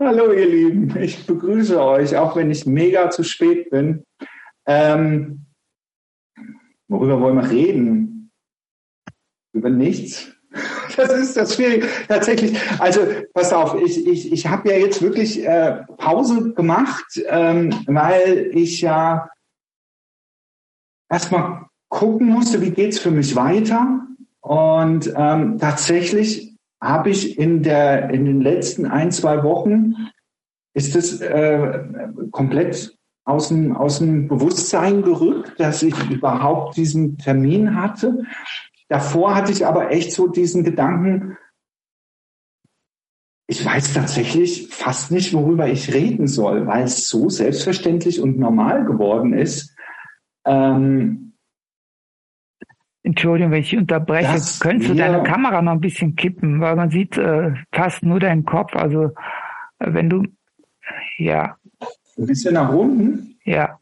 Hallo ihr Lieben, ich begrüße euch, auch wenn ich mega zu spät bin. Worüber wollen wir reden? Über nichts? Das ist das Schwierige. Tatsächlich, also pass auf, ich habe ja jetzt wirklich Pause gemacht, weil ich ja erstmal gucken musste, wie geht's für mich weiter. Und tatsächlich habe ich in den letzten 1-2 Wochen ist es komplett aus dem Bewusstsein gerückt, dass ich überhaupt diesen Termin hatte. Davor hatte ich aber echt so diesen Gedanken, ich weiß tatsächlich fast nicht, worüber ich reden soll, weil es so selbstverständlich und normal geworden ist. Entschuldigung, wenn ich unterbreche, könntest du deine Kamera noch ein bisschen kippen, weil man sieht fast nur deinen Kopf. Also wenn du, ja. Ein bisschen nach unten? Ja.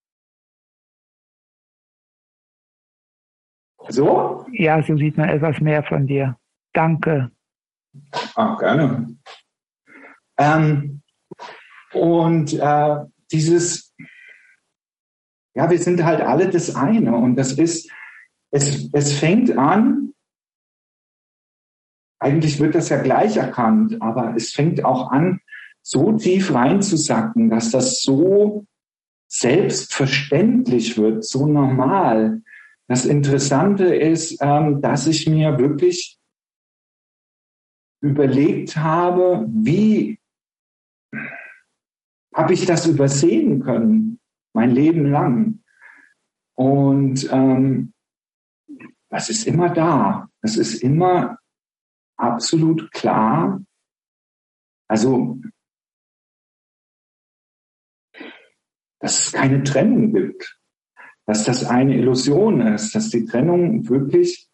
So? Ja, so sieht man etwas mehr von dir. Danke. Gerne. Dieses, ja, wir sind halt alle das eine und das ist, es fängt an, eigentlich wird das ja gleich erkannt, aber es fängt auch an, so tief reinzusacken, dass das so selbstverständlich wird, so normal. Das Interessante ist, dass ich mir wirklich überlegt habe, wie habe ich das übersehen können, mein Leben lang. Und das ist immer da. Es ist immer absolut klar. Also, dass es keine Trennung gibt. Dass das eine Illusion ist. Dass die Trennung wirklich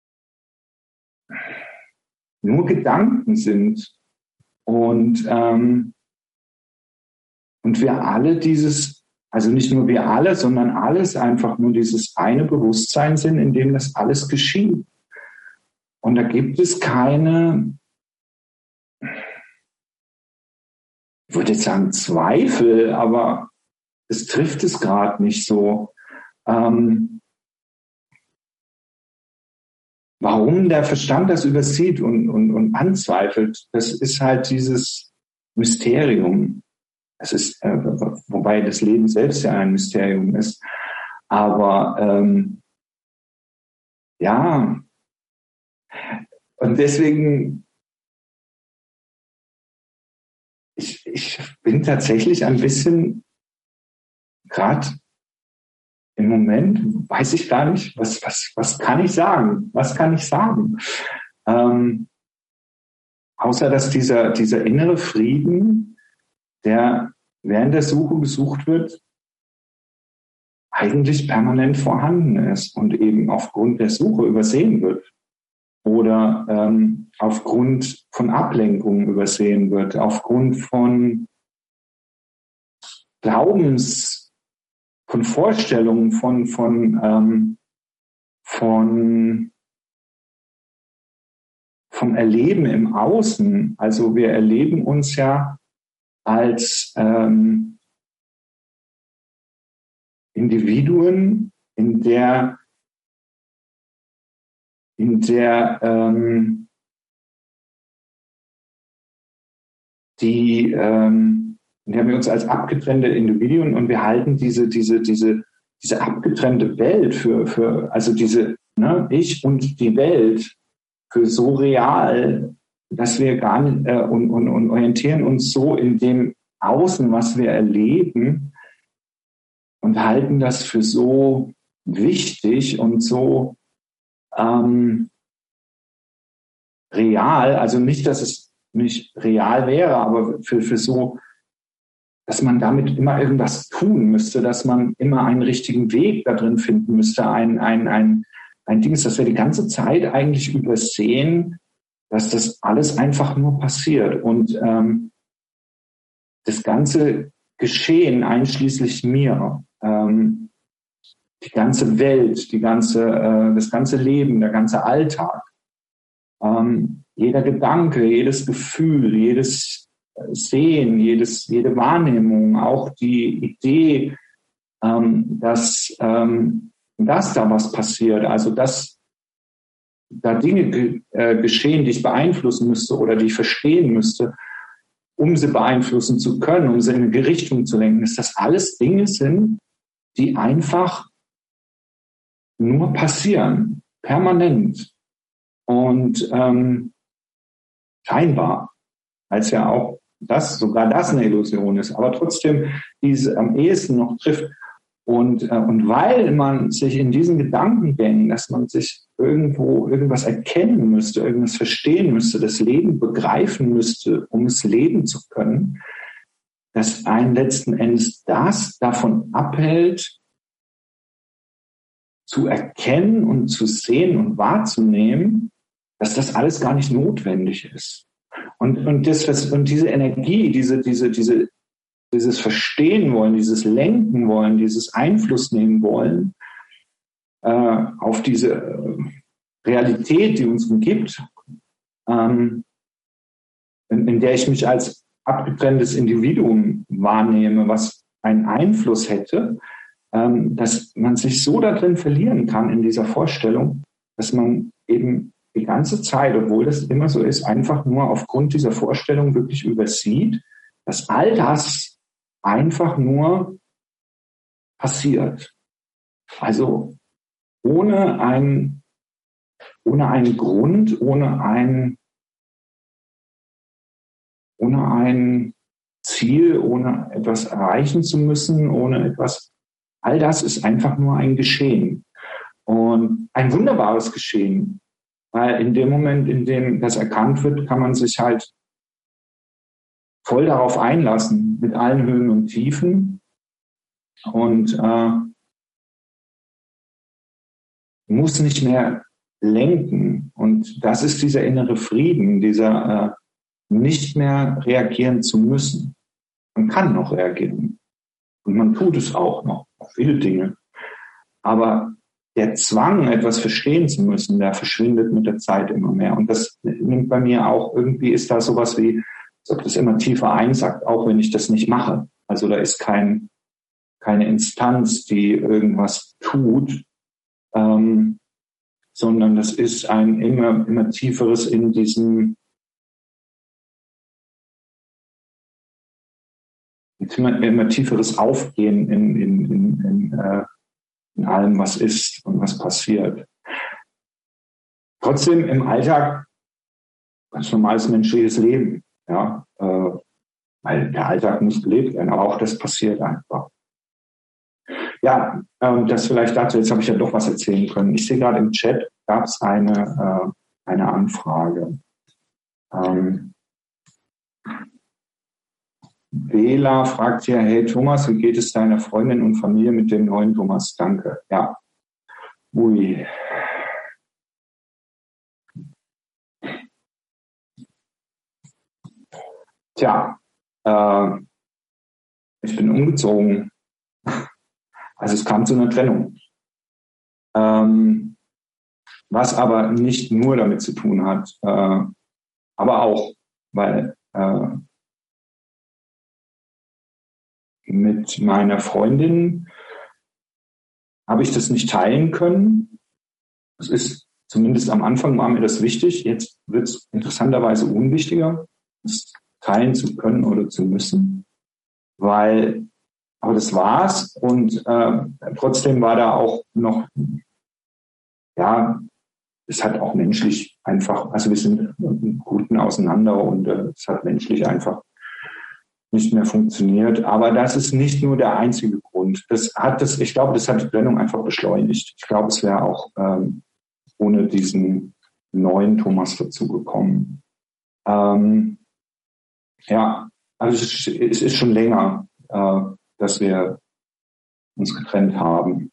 nur Gedanken sind. Und wir alle also nicht nur wir alle, sondern alles einfach nur dieses eine Bewusstsein sind, in dem das alles geschieht. Und da gibt es keine, ich würde jetzt sagen Zweifel, aber es trifft es gerade nicht so. Warum der Verstand das übersieht und anzweifelt, das ist halt dieses Mysterium. Es ist, wobei das Leben selbst ja ein Mysterium ist. Aber ja, und deswegen, ich bin tatsächlich ein bisschen, gerade im Moment, weiß ich gar nicht, was kann ich sagen? Was kann ich sagen? Außer dass dieser innere Frieden, der während der Suche gesucht wird, eigentlich permanent vorhanden ist und eben aufgrund der Suche übersehen wird oder aufgrund von Ablenkungen übersehen wird, aufgrund von Glaubens, von Vorstellungen, vom Erleben im Außen. Also wir erleben uns ja als Individuen, in der wir uns als abgetrennte Individuen und wir halten diese abgetrennte Welt für also ich und die Welt für so real, dass wir gar nicht und orientieren uns so in dem Außen, was wir erleben, und halten das für so wichtig und so real, also nicht, dass es nicht real wäre, aber für so, dass man damit immer irgendwas tun müsste, dass man immer einen richtigen Weg da drin finden müsste, ein Ding ist, dass wir die ganze Zeit eigentlich übersehen, dass das alles einfach nur passiert und das ganze Geschehen einschließlich mir, die ganze Welt, das ganze Leben, der ganze Alltag, jeder Gedanke, jedes Gefühl, Sehen, jede Wahrnehmung, auch die Idee, dass da was passiert, also dass da Dinge geschehen, die ich beeinflussen müsste oder die ich verstehen müsste, um sie beeinflussen zu können, um sie in eine Richtung zu lenken, dass das alles Dinge sind, die einfach nur passieren, permanent und scheinbar, als ja auch sogar das eine Illusion ist, aber trotzdem diese am ehesten noch trifft. Und weil man sich in diesen Gedankengängen, dass man sich irgendwo irgendwas erkennen müsste, irgendwas verstehen müsste, das Leben begreifen müsste, um es leben zu können, dass einen letzten Endes das davon abhält, zu erkennen und zu sehen und wahrzunehmen, dass das alles gar nicht notwendig ist. Und diese Energie, dieses Verstehen wollen, dieses Lenken wollen, dieses Einfluss nehmen wollen auf diese Realität, die uns umgibt, in der ich mich als abgetrenntes Individuum wahrnehme, was einen Einfluss hätte, dass man sich so darin verlieren kann in dieser Vorstellung, dass man eben die ganze Zeit, obwohl das immer so ist, einfach nur aufgrund dieser Vorstellung wirklich übersieht, dass all das einfach nur passiert. Also ohne einen Grund, ohne ein Ziel, ohne etwas erreichen zu müssen, all das ist einfach nur ein Geschehen. Und ein wunderbares Geschehen. Weil in dem Moment, in dem das erkannt wird, kann man sich halt voll darauf einlassen, mit allen Höhen und Tiefen. Und muss nicht mehr lenken. Und das ist dieser innere Frieden, dieser nicht mehr reagieren zu müssen. Man kann noch reagieren. Und man tut es auch noch, auf viele Dinge. Aber der Zwang, etwas verstehen zu müssen, der verschwindet mit der Zeit immer mehr. Und das nimmt bei mir auch, irgendwie ist da sowas wie, als ob das immer tiefer einsackt, auch wenn ich das nicht mache. Also da ist keine Instanz, die irgendwas tut, sondern das ist ein immer tieferes in diesem, immer tieferes Aufgehen in allem, was ist und was passiert. Trotzdem im Alltag ganz normales menschliches Leben, ja, weil der Alltag muss gelebt werden, aber auch das passiert einfach. Ja, das vielleicht dazu, jetzt habe ich ja doch was erzählen können. Ich sehe gerade im Chat, gab es eine Anfrage. Bela fragt hier, hey Thomas, wie geht es deiner Freundin und Familie mit dem neuen Thomas? Danke. Ja. Ui. Tja, ich bin umgezogen. Also es kam zu einer Trennung. Was aber nicht nur damit zu tun hat, aber auch, weil mit meiner Freundin habe ich das nicht teilen können. Das ist, zumindest am Anfang war mir das wichtig. Jetzt wird es interessanterweise unwichtiger, das teilen zu können oder zu müssen. Aber das war's. Und trotzdem war da auch noch, ja, es hat auch menschlich einfach, also wir sind im Guten auseinander und es hat menschlich einfach nicht mehr funktioniert. Aber das ist nicht nur der einzige Grund. Ich glaube, das hat die Trennung einfach beschleunigt. Ich glaube, es wäre auch ohne diesen neuen Thomas dazu gekommen. Ja, also es ist schon länger, dass wir uns getrennt haben.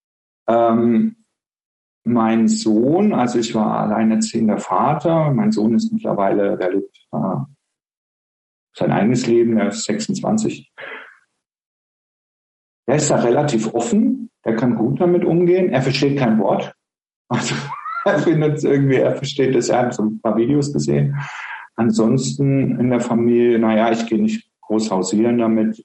Mein Sohn, also ich war alleinerziehender Vater. Mein Sohn ist mittlerweile, der lebt sein eigenes Leben, er ist 26. Er ist da relativ offen, er kann gut damit umgehen, er versteht kein Wort. Also er findet es irgendwie, er versteht das, er hat so ein paar Videos gesehen. ansonsten in der Familie, naja, ich gehe nicht groß hausieren damit,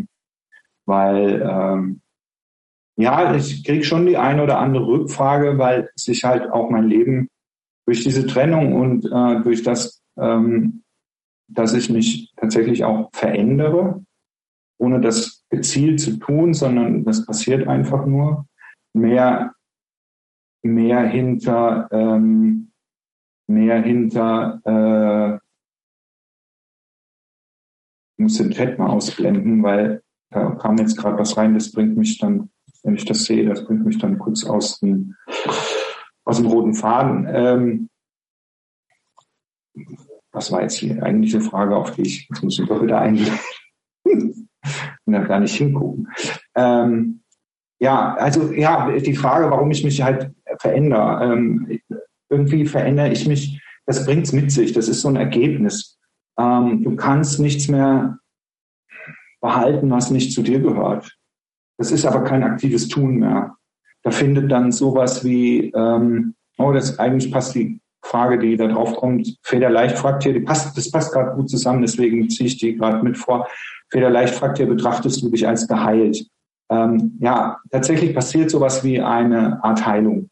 weil ja, ich kriege schon die eine oder andere Rückfrage, weil sich halt auch mein Leben durch diese Trennung und durch das, dass ich mich tatsächlich auch verändere, ohne das gezielt zu tun, sondern das passiert einfach nur, mehr hinter ich muss den Chat mal ausblenden, weil da kam jetzt gerade was rein, das bringt mich dann, wenn ich das sehe, das bringt mich dann kurz aus dem roten Faden. Was war jetzt die eigentliche Frage, auf die ich, jetzt muss ich doch wieder eingehen und da gar nicht hingucken. Ja, also ja, die Frage, warum ich mich halt verändere. Irgendwie verändere ich mich, das bringt's mit sich, das ist so ein Ergebnis. Du kannst nichts mehr behalten, was nicht zu dir gehört. Das ist aber kein aktives Tun mehr. Da findet dann sowas wie, das eigentlich passt die Frage, die da drauf kommt. Federleicht fragt hier, das passt gerade gut zusammen, deswegen ziehe ich die gerade mit vor. Federleicht fragt hier, betrachtest du dich als geheilt? Ja, tatsächlich passiert sowas wie eine Art Heilung.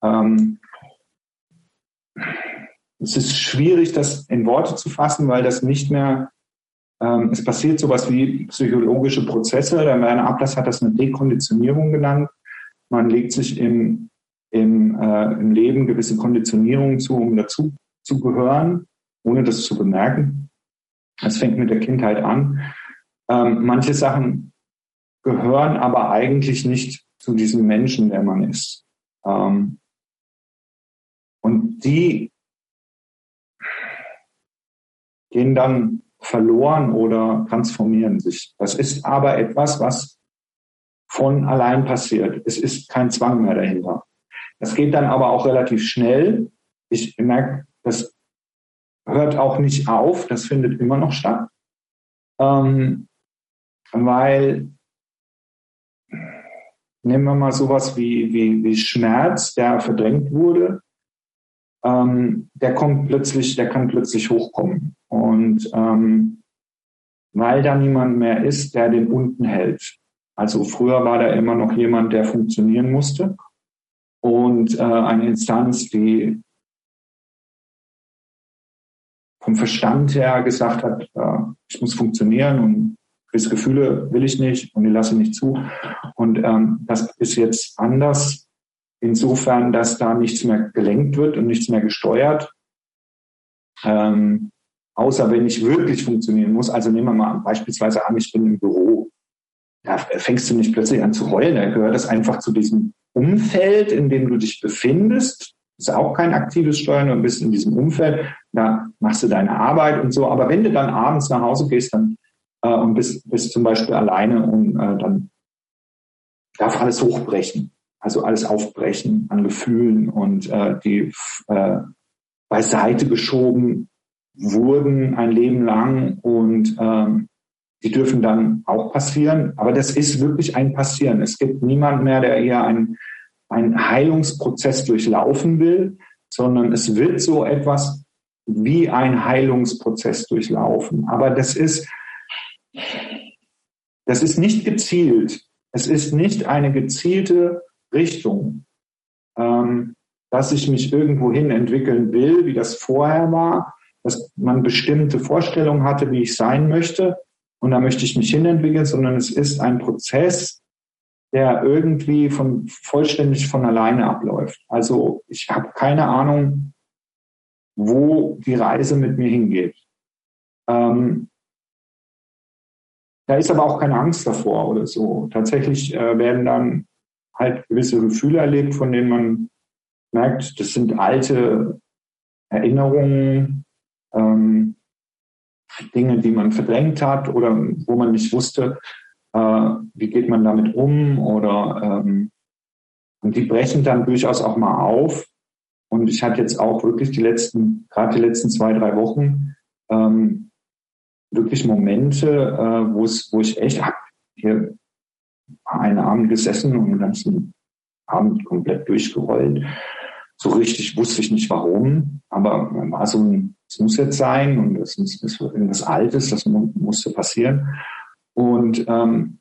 Es ist schwierig, das in Worte zu fassen, weil das nicht mehr, es passiert sowas wie psychologische Prozesse. Der Werner Ablass hat das eine Dekonditionierung genannt. Man legt sich im Leben gewisse Konditionierungen zu, um dazu zu gehören, ohne das zu bemerken. Das fängt mit der Kindheit an. Manche Sachen gehören aber eigentlich nicht zu diesem Menschen, der man ist. Und die gehen dann verloren oder transformieren sich. Das ist aber etwas, was von allein passiert. Es ist kein Zwang mehr dahinter. Das geht dann aber auch relativ schnell. Ich merke, das hört auch nicht auf, das findet immer noch statt. Weil, nehmen wir mal sowas wie Schmerz, der verdrängt wurde, der kann plötzlich hochkommen. Und weil da niemand mehr ist, der den unten hält. Also früher war da immer noch jemand, der funktionieren musste. Und eine Instanz, die vom Verstand her gesagt hat, ich muss funktionieren und gewisse Gefühle will ich nicht und die lasse ich nicht zu. Und das ist jetzt anders, insofern, dass da nichts mehr gelenkt wird und nichts mehr gesteuert. Außer wenn ich wirklich funktionieren muss. Also nehmen wir mal beispielsweise an, ich bin im Büro. Da fängst du nicht plötzlich an zu heulen. Da gehört das einfach zu diesem Umfeld, in dem du dich befindest. Das ist auch kein aktives Steuern, du bist in diesem Umfeld. Da machst du deine Arbeit und so. Aber wenn du dann abends nach Hause gehst dann und bist zum Beispiel alleine und dann darf alles hochbrechen. Also alles aufbrechen an Gefühlen und die beiseite geschoben wurden ein Leben lang und die dürfen dann auch passieren. Aber das ist wirklich ein Passieren. Es gibt niemand mehr, der eher einen Heilungsprozess durchlaufen will, sondern es wird so etwas wie ein Heilungsprozess durchlaufen. Aber das ist nicht gezielt. Es ist nicht eine gezielte Richtung, dass ich mich irgendwohin entwickeln will, wie das vorher war, dass man bestimmte Vorstellungen hatte, wie ich sein möchte und da möchte ich mich hinentwickeln, sondern es ist ein Prozess, der irgendwie vollständig von alleine abläuft. Also ich habe keine Ahnung, wo die Reise mit mir hingeht. Da ist aber auch keine Angst davor oder so. Tatsächlich werden dann halt gewisse Gefühle erlebt, von denen man merkt, das sind alte Erinnerungen, Dinge, die man verdrängt hat oder wo man nicht wusste, wie geht man damit um oder und die brechen dann durchaus auch mal auf. Und ich hatte jetzt auch wirklich gerade die letzten 2-3 Wochen wirklich Momente, wo ich echt hier einen Abend gesessen und den ganzen Abend komplett durchgerollt. So richtig wusste ich nicht warum, aber war so es muss jetzt sein und es ist irgendwas Altes, das musste passieren. Und man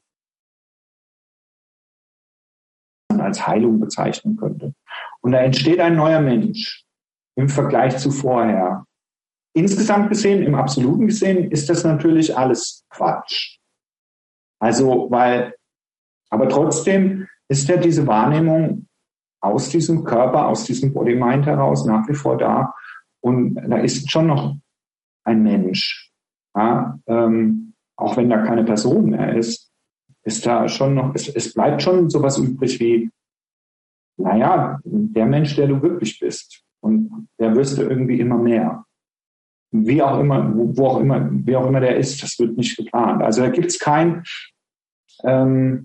als Heilung bezeichnen könnte. Und da entsteht ein neuer Mensch im Vergleich zu vorher. Insgesamt gesehen, im Absoluten gesehen, ist das natürlich alles Quatsch. Also, aber trotzdem ist ja diese Wahrnehmung aus diesem Körper, aus diesem Body-Mind heraus nach wie vor da. Und da ist schon noch ein Mensch. Ja, auch wenn da keine Person mehr ist da schon noch, es bleibt schon sowas übrig wie, naja, der Mensch, der du wirklich bist. Und der wirst du irgendwie immer mehr. Wie auch immer, wie auch immer der ist, das wird nicht geplant. Also da gibt es kein, wenn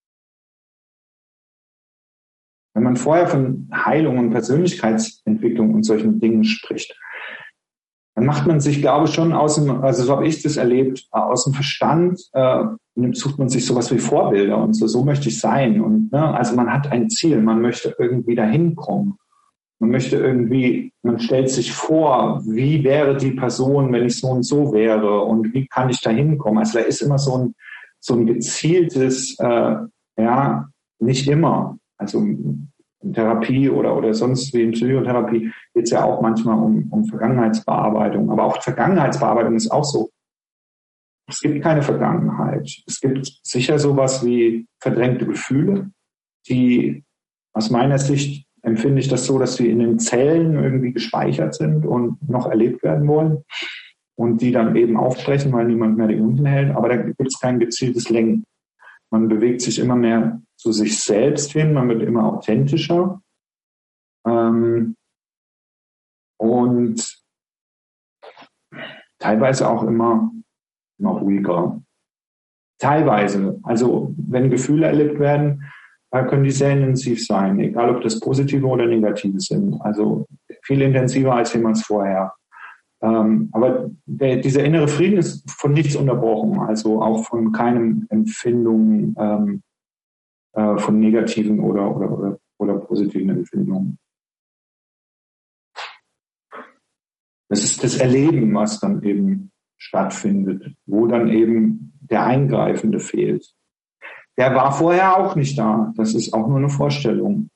man vorher von Heilung und Persönlichkeitsentwicklung und solchen Dingen spricht, dann macht man sich, glaube ich, schon also so habe ich das erlebt, aus dem Verstand sucht man sich sowas wie Vorbilder und so möchte ich sein. Und also man hat ein Ziel, man möchte irgendwie dahin kommen. Man stellt sich vor, wie wäre die Person, wenn ich so und so wäre und wie kann ich da hinkommen. Also da ist immer so ein gezieltes, nicht immer. Also in Therapie oder sonst wie in Psychotherapie geht es ja auch manchmal um Vergangenheitsbearbeitung. Aber auch Vergangenheitsbearbeitung ist auch so. Es gibt keine Vergangenheit. Es gibt sicher sowas wie verdrängte Gefühle, die aus meiner Sicht empfinde ich das so, dass die in den Zellen irgendwie gespeichert sind und noch erlebt werden wollen und die dann eben aufbrechen, weil niemand mehr die unten hält. Aber da gibt es kein gezieltes Lenken. Man bewegt sich immer mehr zu sich selbst hin, man wird immer authentischer und teilweise auch immer ruhiger. Teilweise, also wenn Gefühle erlebt werden, können die sehr intensiv sein, egal ob das positive oder negative sind. Also viel intensiver als jemals vorher. Aber dieser innere Frieden ist von nichts unterbrochen, also auch von keinem Empfindung von negativen oder positiven Empfindungen. Das ist das Erleben, was dann eben stattfindet, wo dann eben der Eingreifende fehlt. Der war vorher auch nicht da. Das ist auch nur eine Vorstellung.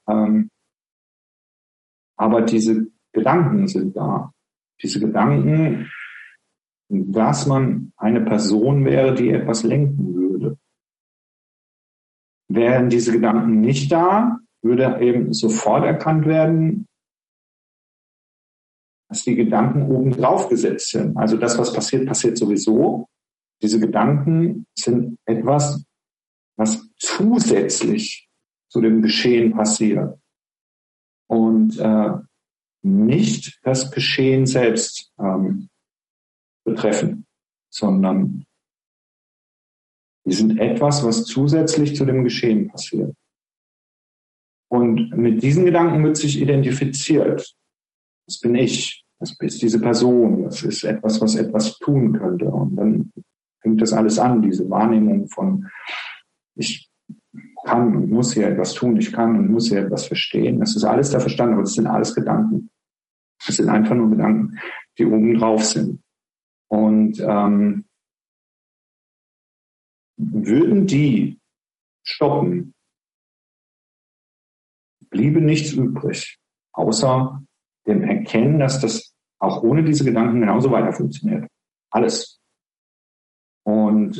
Aber diese Gedanken sind da. Diese Gedanken, dass man eine Person wäre, die etwas lenken würde. Wären diese Gedanken nicht da, würde eben sofort erkannt werden, dass die Gedanken oben drauf gesetzt sind. Also das, was passiert, passiert sowieso. Diese Gedanken sind etwas, was zusätzlich zu dem Geschehen passiert und nicht das Geschehen selbst betreffen, sondern die sind etwas, was zusätzlich zu dem Geschehen passiert. Und mit diesen Gedanken wird sich identifiziert. Das bin ich, das ist diese Person, das ist etwas, was etwas tun könnte. Und dann fängt das alles an, diese Wahrnehmung von ich kann und muss hier etwas tun, ich kann und muss hier etwas verstehen. Das ist alles der Verstand, aber das sind alles Gedanken. Das sind einfach nur Gedanken, die oben drauf sind. Und würden die stoppen, bliebe nichts übrig, außer dem Erkennen, dass das auch ohne diese Gedanken genauso weiter funktioniert. Alles. Und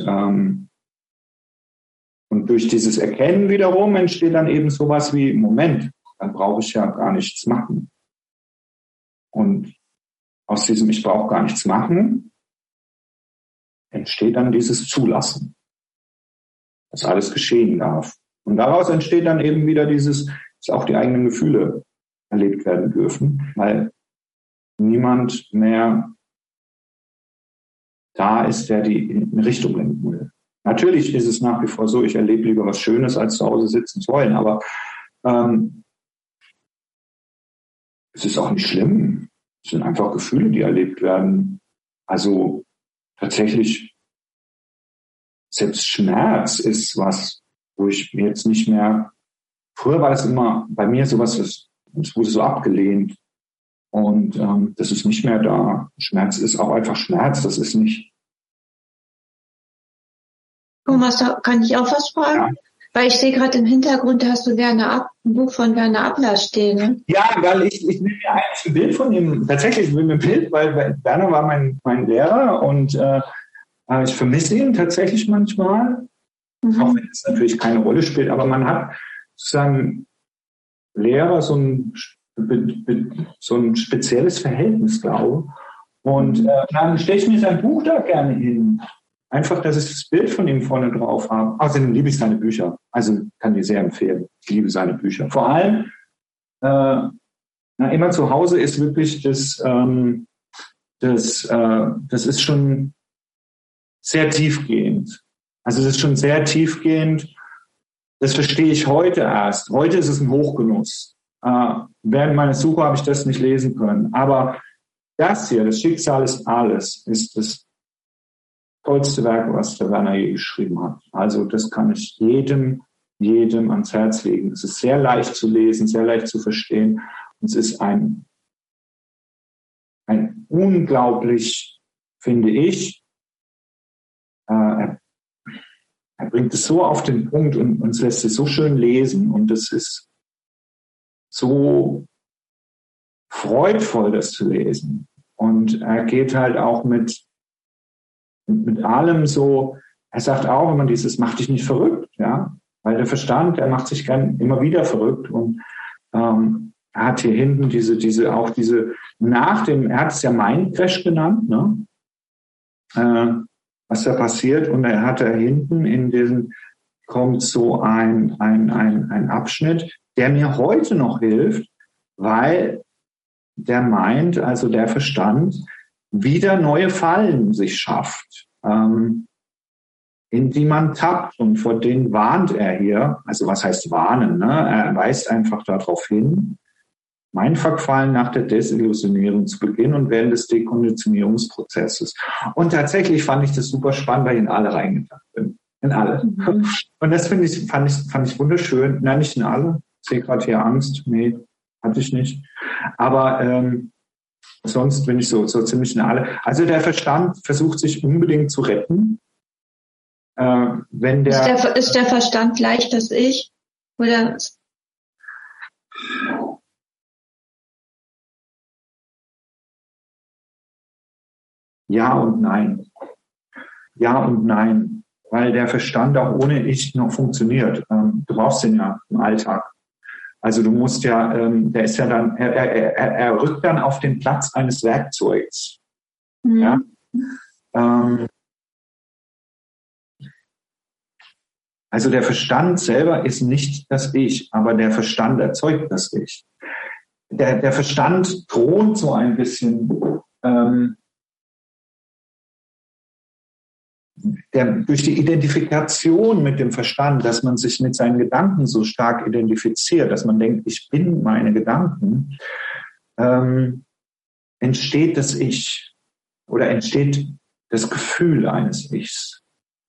durch dieses Erkennen wiederum entsteht dann eben sowas wie, Moment, dann brauche ich ja gar nichts machen. Und aus diesem Ich brauche gar nichts machen entsteht dann dieses Zulassen, dass alles geschehen darf. Und daraus entsteht dann eben wieder dieses, dass auch die eigenen Gefühle erlebt werden dürfen, weil niemand mehr da ist, der die in eine Richtung lenken will. Natürlich ist es nach wie vor so, ich erlebe lieber was Schönes, als zu Hause sitzen zu wollen, aber es ist auch nicht schlimm. Es sind einfach Gefühle, die erlebt werden. Also tatsächlich, selbst Schmerz ist was, wo ich mir jetzt nicht mehr, früher war das immer bei mir sowas, das wurde so abgelehnt. Und das ist nicht mehr da. Schmerz ist auch einfach Schmerz. Das ist nicht. Thomas, da kann ich auch was fragen? Ja. Weil ich sehe gerade im Hintergrund, da hast du ein Buch von Werner Abler stehen. Ne? Ja, weil ich nehme mir eigentlich ein Bild von ihm. Tatsächlich will mir ein Bild, weil Werner war mein Lehrer und ich vermisse ihn tatsächlich manchmal. Auch wenn es natürlich keine Rolle spielt, aber man hat sozusagen Lehrer so ein spezielles Verhältnis, glaube ich. Und dann stelle ich mir sein Buch da gerne hin. Einfach, dass ich das Bild von ihm vorne drauf habe. Außerdem liebe ich seine Bücher. Also kann ich sehr empfehlen. Ich liebe seine Bücher. Vor allem, immer zu Hause ist wirklich das ist schon sehr tiefgehend. Also das ist schon sehr tiefgehend. Das verstehe ich heute erst. Heute ist es ein Hochgenuss. Während meiner Suche habe ich das nicht lesen können. Aber das hier, das Schicksal ist alles, ist das tollste Werk, was der Werner je geschrieben hat. Also das kann ich jedem ans Herz legen. Es ist sehr leicht zu lesen, sehr leicht zu verstehen. Und es ist ein unglaublich, finde ich, er bringt es so auf den Punkt und es lässt sich so schön lesen. Und es ist so freudvoll, das zu lesen. Und er geht halt auch mit allem so, er sagt auch immer mach dich nicht verrückt, ja, weil der Verstand, der macht sich gern immer wieder verrückt und er hat hier hinten er hat es ja Mindcrash genannt, ne, was da passiert und er hat da hinten kommt so ein Abschnitt, der mir heute noch hilft, weil der Mind, also der Verstand, wieder neue Fallen sich schafft, in die man tappt und vor denen warnt er hier, also was heißt warnen, ne? Er weist einfach darauf hin, Mindfuck-Fallen nach der Desillusionierung zu Beginn und während des Dekonditionierungsprozesses. Und tatsächlich fand ich das super spannend, weil ich in alle reingedacht bin. In alle. Und das fand ich wunderschön. Nein, nicht in alle. Ich sehe gerade hier Angst. Nee, hatte ich nicht. Aber sonst bin ich so ziemlich in alle. Also der Verstand versucht sich unbedingt zu retten. Ist der Verstand gleich das Ich? Oder? Ja und nein. Ja und nein. Weil der Verstand auch ohne Ich noch funktioniert. Du brauchst den ja im Alltag. Also du musst ja, der ist ja dann, er rückt dann auf den Platz eines Werkzeugs. Ja? Also der Verstand selber ist nicht das Ich, aber der Verstand erzeugt das Ich. Der Verstand droht so ein bisschen, durch die Identifikation mit dem Verstand, dass man sich mit seinen Gedanken so stark identifiziert, dass man denkt, ich bin meine Gedanken, entsteht das Ich oder entsteht das Gefühl eines Ichs.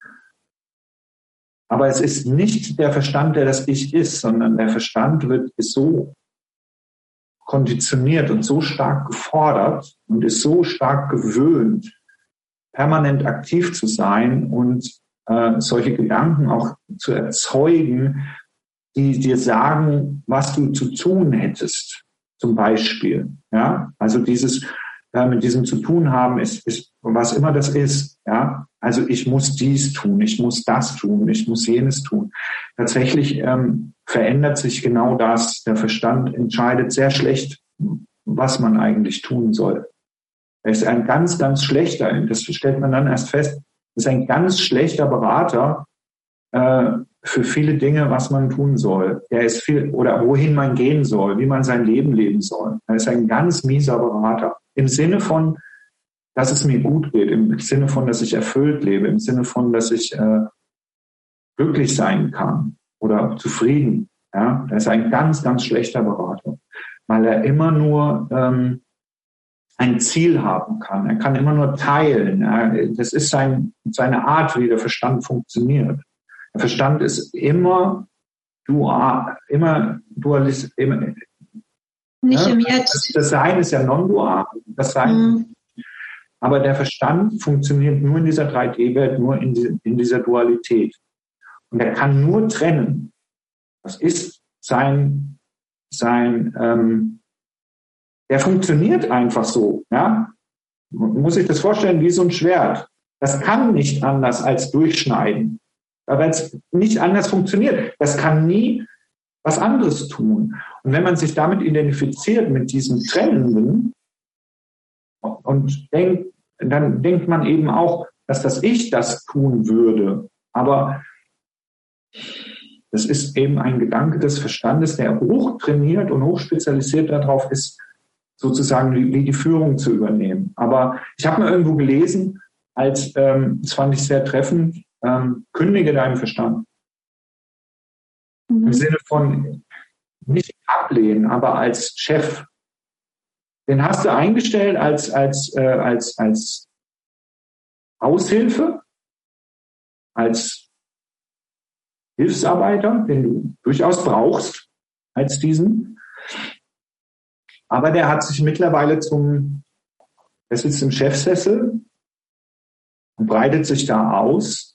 Aber es ist nicht der Verstand, der das Ich ist, sondern der Verstand ist so konditioniert und so stark gefordert und ist so stark gewöhnt, permanent aktiv zu sein und solche Gedanken auch zu erzeugen, die dir sagen, was du zu tun hättest, zum Beispiel. Ja, also dieses mit diesem zu tun haben ist was immer das ist. Ja, also ich muss dies tun, ich muss das tun, ich muss jenes tun. Tatsächlich verändert sich genau das. Der Verstand entscheidet sehr schlecht, was man eigentlich tun soll. Er ist ein ganz, ganz schlechter, das stellt man dann erst fest, ist ein ganz schlechter Berater für viele Dinge, was man tun soll. Er ist oder wohin man gehen soll, wie man sein Leben leben soll. Er ist ein ganz mieser Berater. Im Sinne von, dass es mir gut geht, im Sinne von, dass ich erfüllt lebe, im Sinne von, dass ich glücklich sein kann oder zufrieden. Ja? Er ist ein ganz, ganz schlechter Berater, weil er immer nur ein Ziel haben kann. Er kann immer nur teilen. Das ist seine Art, wie der Verstand funktioniert. Der Verstand ist immer Nicht im Jetzt. Das Sein ist ja non-dual. Das Sein. Aber der Verstand funktioniert nur in dieser 3D-Welt, nur in dieser Dualität. Und er kann nur trennen. Das ist der funktioniert einfach so. Ja? Man muss sich das vorstellen wie so ein Schwert. Das kann nicht anders als durchschneiden. Weil es nicht anders funktioniert. Das kann nie was anderes tun. Und wenn man sich damit identifiziert, mit diesem Trennenden, und dann denkt man eben auch, dass das Ich das tun würde. Aber das ist eben ein Gedanke des Verstandes, der hochtrainiert und hochspezialisiert darauf ist, sozusagen die Führung zu übernehmen. Aber ich habe mal irgendwo gelesen, das fand ich sehr treffend, kündige deinen Verstand. Im Sinne von nicht ablehnen, aber als Chef. Den hast du eingestellt als Aushilfe, als Hilfsarbeiter, den du durchaus brauchst, als diesen. Aber der hat sich mittlerweile der sitzt im Chefsessel und breitet sich da aus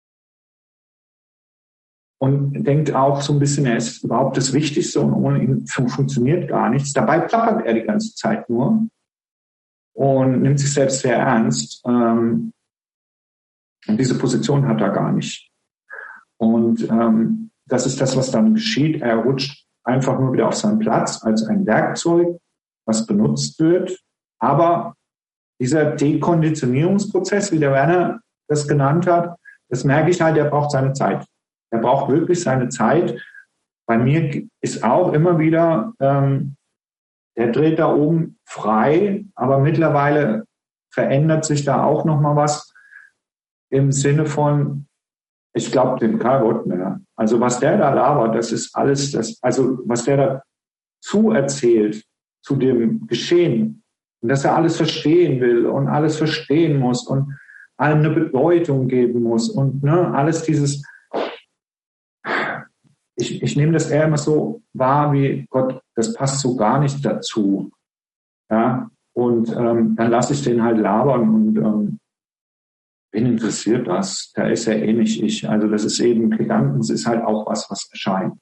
und denkt auch so ein bisschen, er ist überhaupt das Wichtigste und ohne ihn funktioniert gar nichts. Dabei plappert er die ganze Zeit nur und nimmt sich selbst sehr ernst. Und diese Position hat er gar nicht. Und das ist das, was dann geschieht. Er rutscht einfach nur wieder auf seinen Platz als ein Werkzeug, was benutzt wird. Aber dieser Dekonditionierungsprozess, wie der Werner das genannt hat, das merke ich halt, der braucht seine Zeit. Er braucht wirklich seine Zeit. Bei mir ist auch immer wieder, der dreht da oben frei, aber mittlerweile verändert sich da auch nochmal was im Sinne von, ich glaube dem Karl Gott mehr. Also was der da labert, das ist alles, was der dazu erzählt, zu dem Geschehen, und dass er alles verstehen will und alles verstehen muss und allem eine Bedeutung geben muss und alles dieses, ich nehme das eher immer so wahr wie, Gott, das passt so gar nicht dazu. Ja? Und dann lasse ich den halt labern und wen interessiert das? Da ist ja eh nicht ich. Also das ist eben Gedanken, das ist halt auch was erscheint.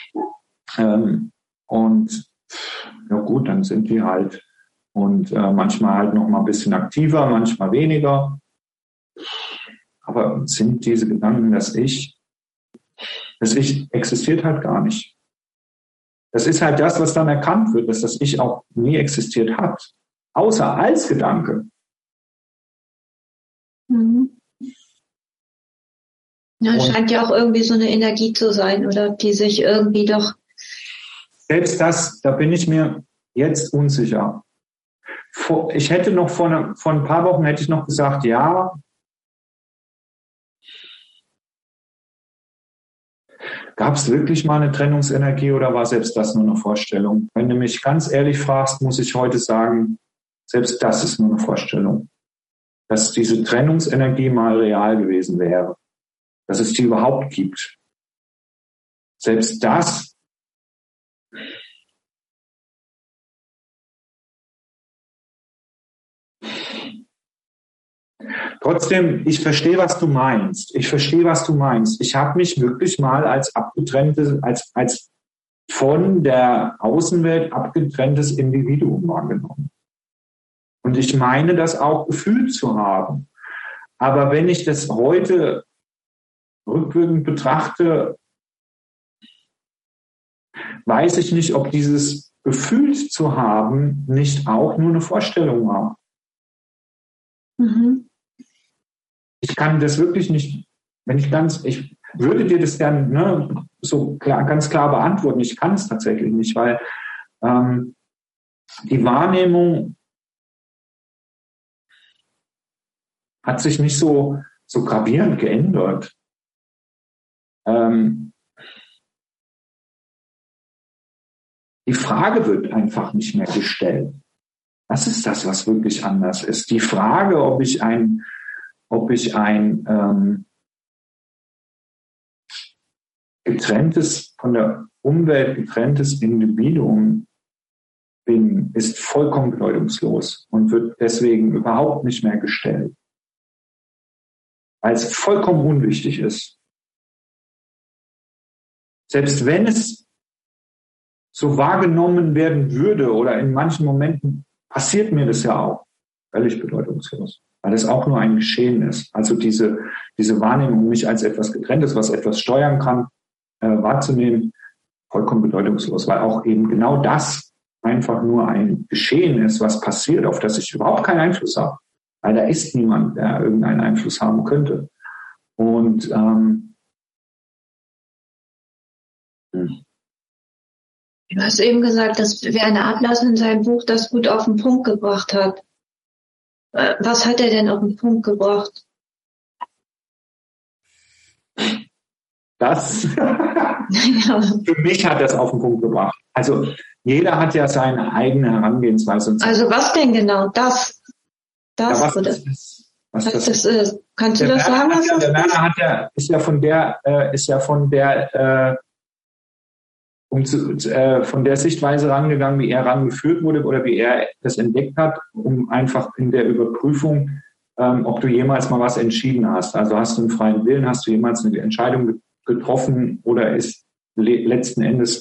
Und ja gut, dann sind die halt und manchmal halt noch mal ein bisschen aktiver, manchmal weniger. Aber sind diese Gedanken, das Ich existiert halt gar nicht. Das ist halt das, was dann erkannt wird, dass das Ich auch nie existiert hat. Außer als Gedanke. Ja, es scheint ja auch irgendwie so eine Energie zu sein, oder die sich irgendwie doch. Selbst das, da bin ich mir jetzt unsicher. Ich hätte noch vor ein paar Wochen hätte ich noch gesagt, ja. Gab es wirklich mal eine Trennungsenergie oder war selbst das nur eine Vorstellung? Wenn du mich ganz ehrlich fragst, muss ich heute sagen, selbst das ist nur eine Vorstellung. Dass diese Trennungsenergie mal real gewesen wäre. Dass es die überhaupt gibt. Selbst das trotzdem, ich verstehe, was du meinst. Ich habe mich wirklich mal als abgetrenntes, als von der Außenwelt abgetrenntes Individuum wahrgenommen. Und ich meine, das auch gefühlt zu haben. Aber wenn ich das heute rückwirkend betrachte, weiß ich nicht, ob dieses Gefühl zu haben nicht auch nur eine Vorstellung war. Ich kann das wirklich nicht, ich würde dir das gerne ganz klar beantworten. Ich kann es tatsächlich nicht, weil die Wahrnehmung hat sich nicht so gravierend geändert. Die Frage wird einfach nicht mehr gestellt. Das ist das, was wirklich anders ist. Die Frage, ob ich ein getrenntes, von der Umwelt getrenntes Individuum bin, ist vollkommen bedeutungslos und wird deswegen überhaupt nicht mehr gestellt, weil es vollkommen unwichtig ist. Selbst wenn es so wahrgenommen werden würde oder in manchen Momenten passiert mir das ja auch, völlig bedeutungslos, weil es auch nur ein Geschehen ist. Also diese Wahrnehmung, mich als etwas Getrenntes, was etwas steuern kann, wahrzunehmen, vollkommen bedeutungslos, weil auch eben genau das einfach nur ein Geschehen ist, was passiert, auf das ich überhaupt keinen Einfluss habe. Weil da ist niemand, der irgendeinen Einfluss haben könnte. Und du hast eben gesagt, dass Werner Atlas in seinem Buch das gut auf den Punkt gebracht hat. Was hat er denn auf den Punkt gebracht? Das für mich hat das auf den Punkt gebracht. Also jeder hat ja seine eigene Herangehensweise. Also was denn genau? Das ja, was oder? Was das ist? Kannst du das sagen? Der Werner ist ja von der Sichtweise rangegangen, wie er rangeführt wurde oder wie er das entdeckt hat, um einfach in der Überprüfung, ob du jemals mal was entschieden hast. Also hast du einen freien Willen, hast du jemals eine Entscheidung getroffen oder ist letzten Endes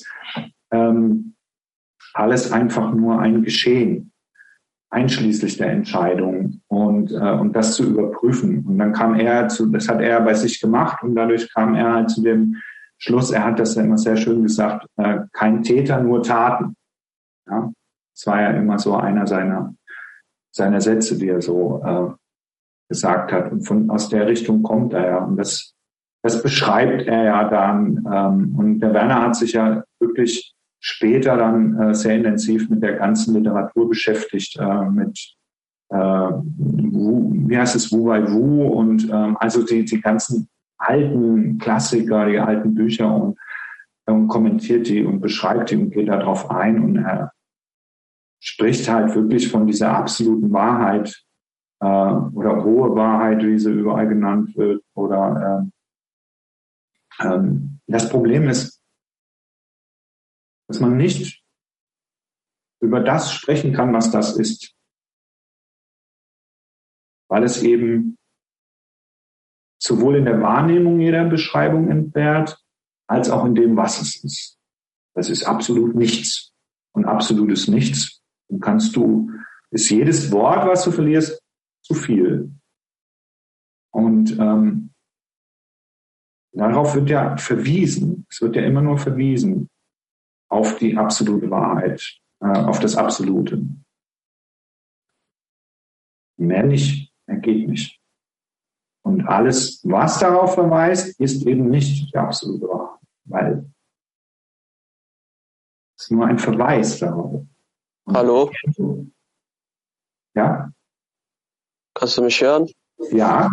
alles einfach nur ein Geschehen, einschließlich der Entscheidung und das zu überprüfen. Und dann kam das hat er bei sich gemacht und dadurch kam er halt zu dem Schluss, er hat das ja immer sehr schön gesagt, kein Täter, nur Taten. Ja? Das war ja immer so einer seiner Sätze, die er so gesagt hat. Und aus der Richtung kommt er ja. Und das beschreibt er ja dann. Und der Werner hat sich ja wirklich später dann sehr intensiv mit der ganzen Literatur beschäftigt, mit wie heißt es, Wu bei Wu und also die ganzen alten Klassiker, die alten Bücher und kommentiert die und beschreibt die und geht darauf ein und er spricht halt wirklich von dieser absoluten Wahrheit oder hohe Wahrheit, wie sie überall genannt wird. Oder das Problem ist, dass man nicht über das sprechen kann, was das ist, weil es eben sowohl in der Wahrnehmung jeder Beschreibung entbehrt, als auch in dem, was es ist. Das ist absolut nichts. Und absolutes Nichts ist jedes Wort, was du verlierst, zu viel. Und darauf wird ja verwiesen. Es wird ja immer nur verwiesen auf die absolute Wahrheit, auf das Absolute. Mehr nicht, mehr geht nicht. Und alles, was darauf verweist, ist eben nicht die absolute Wahrheit, weil es ist nur ein Verweis darauf. Und hallo? Ja? Kannst du mich hören? Ja.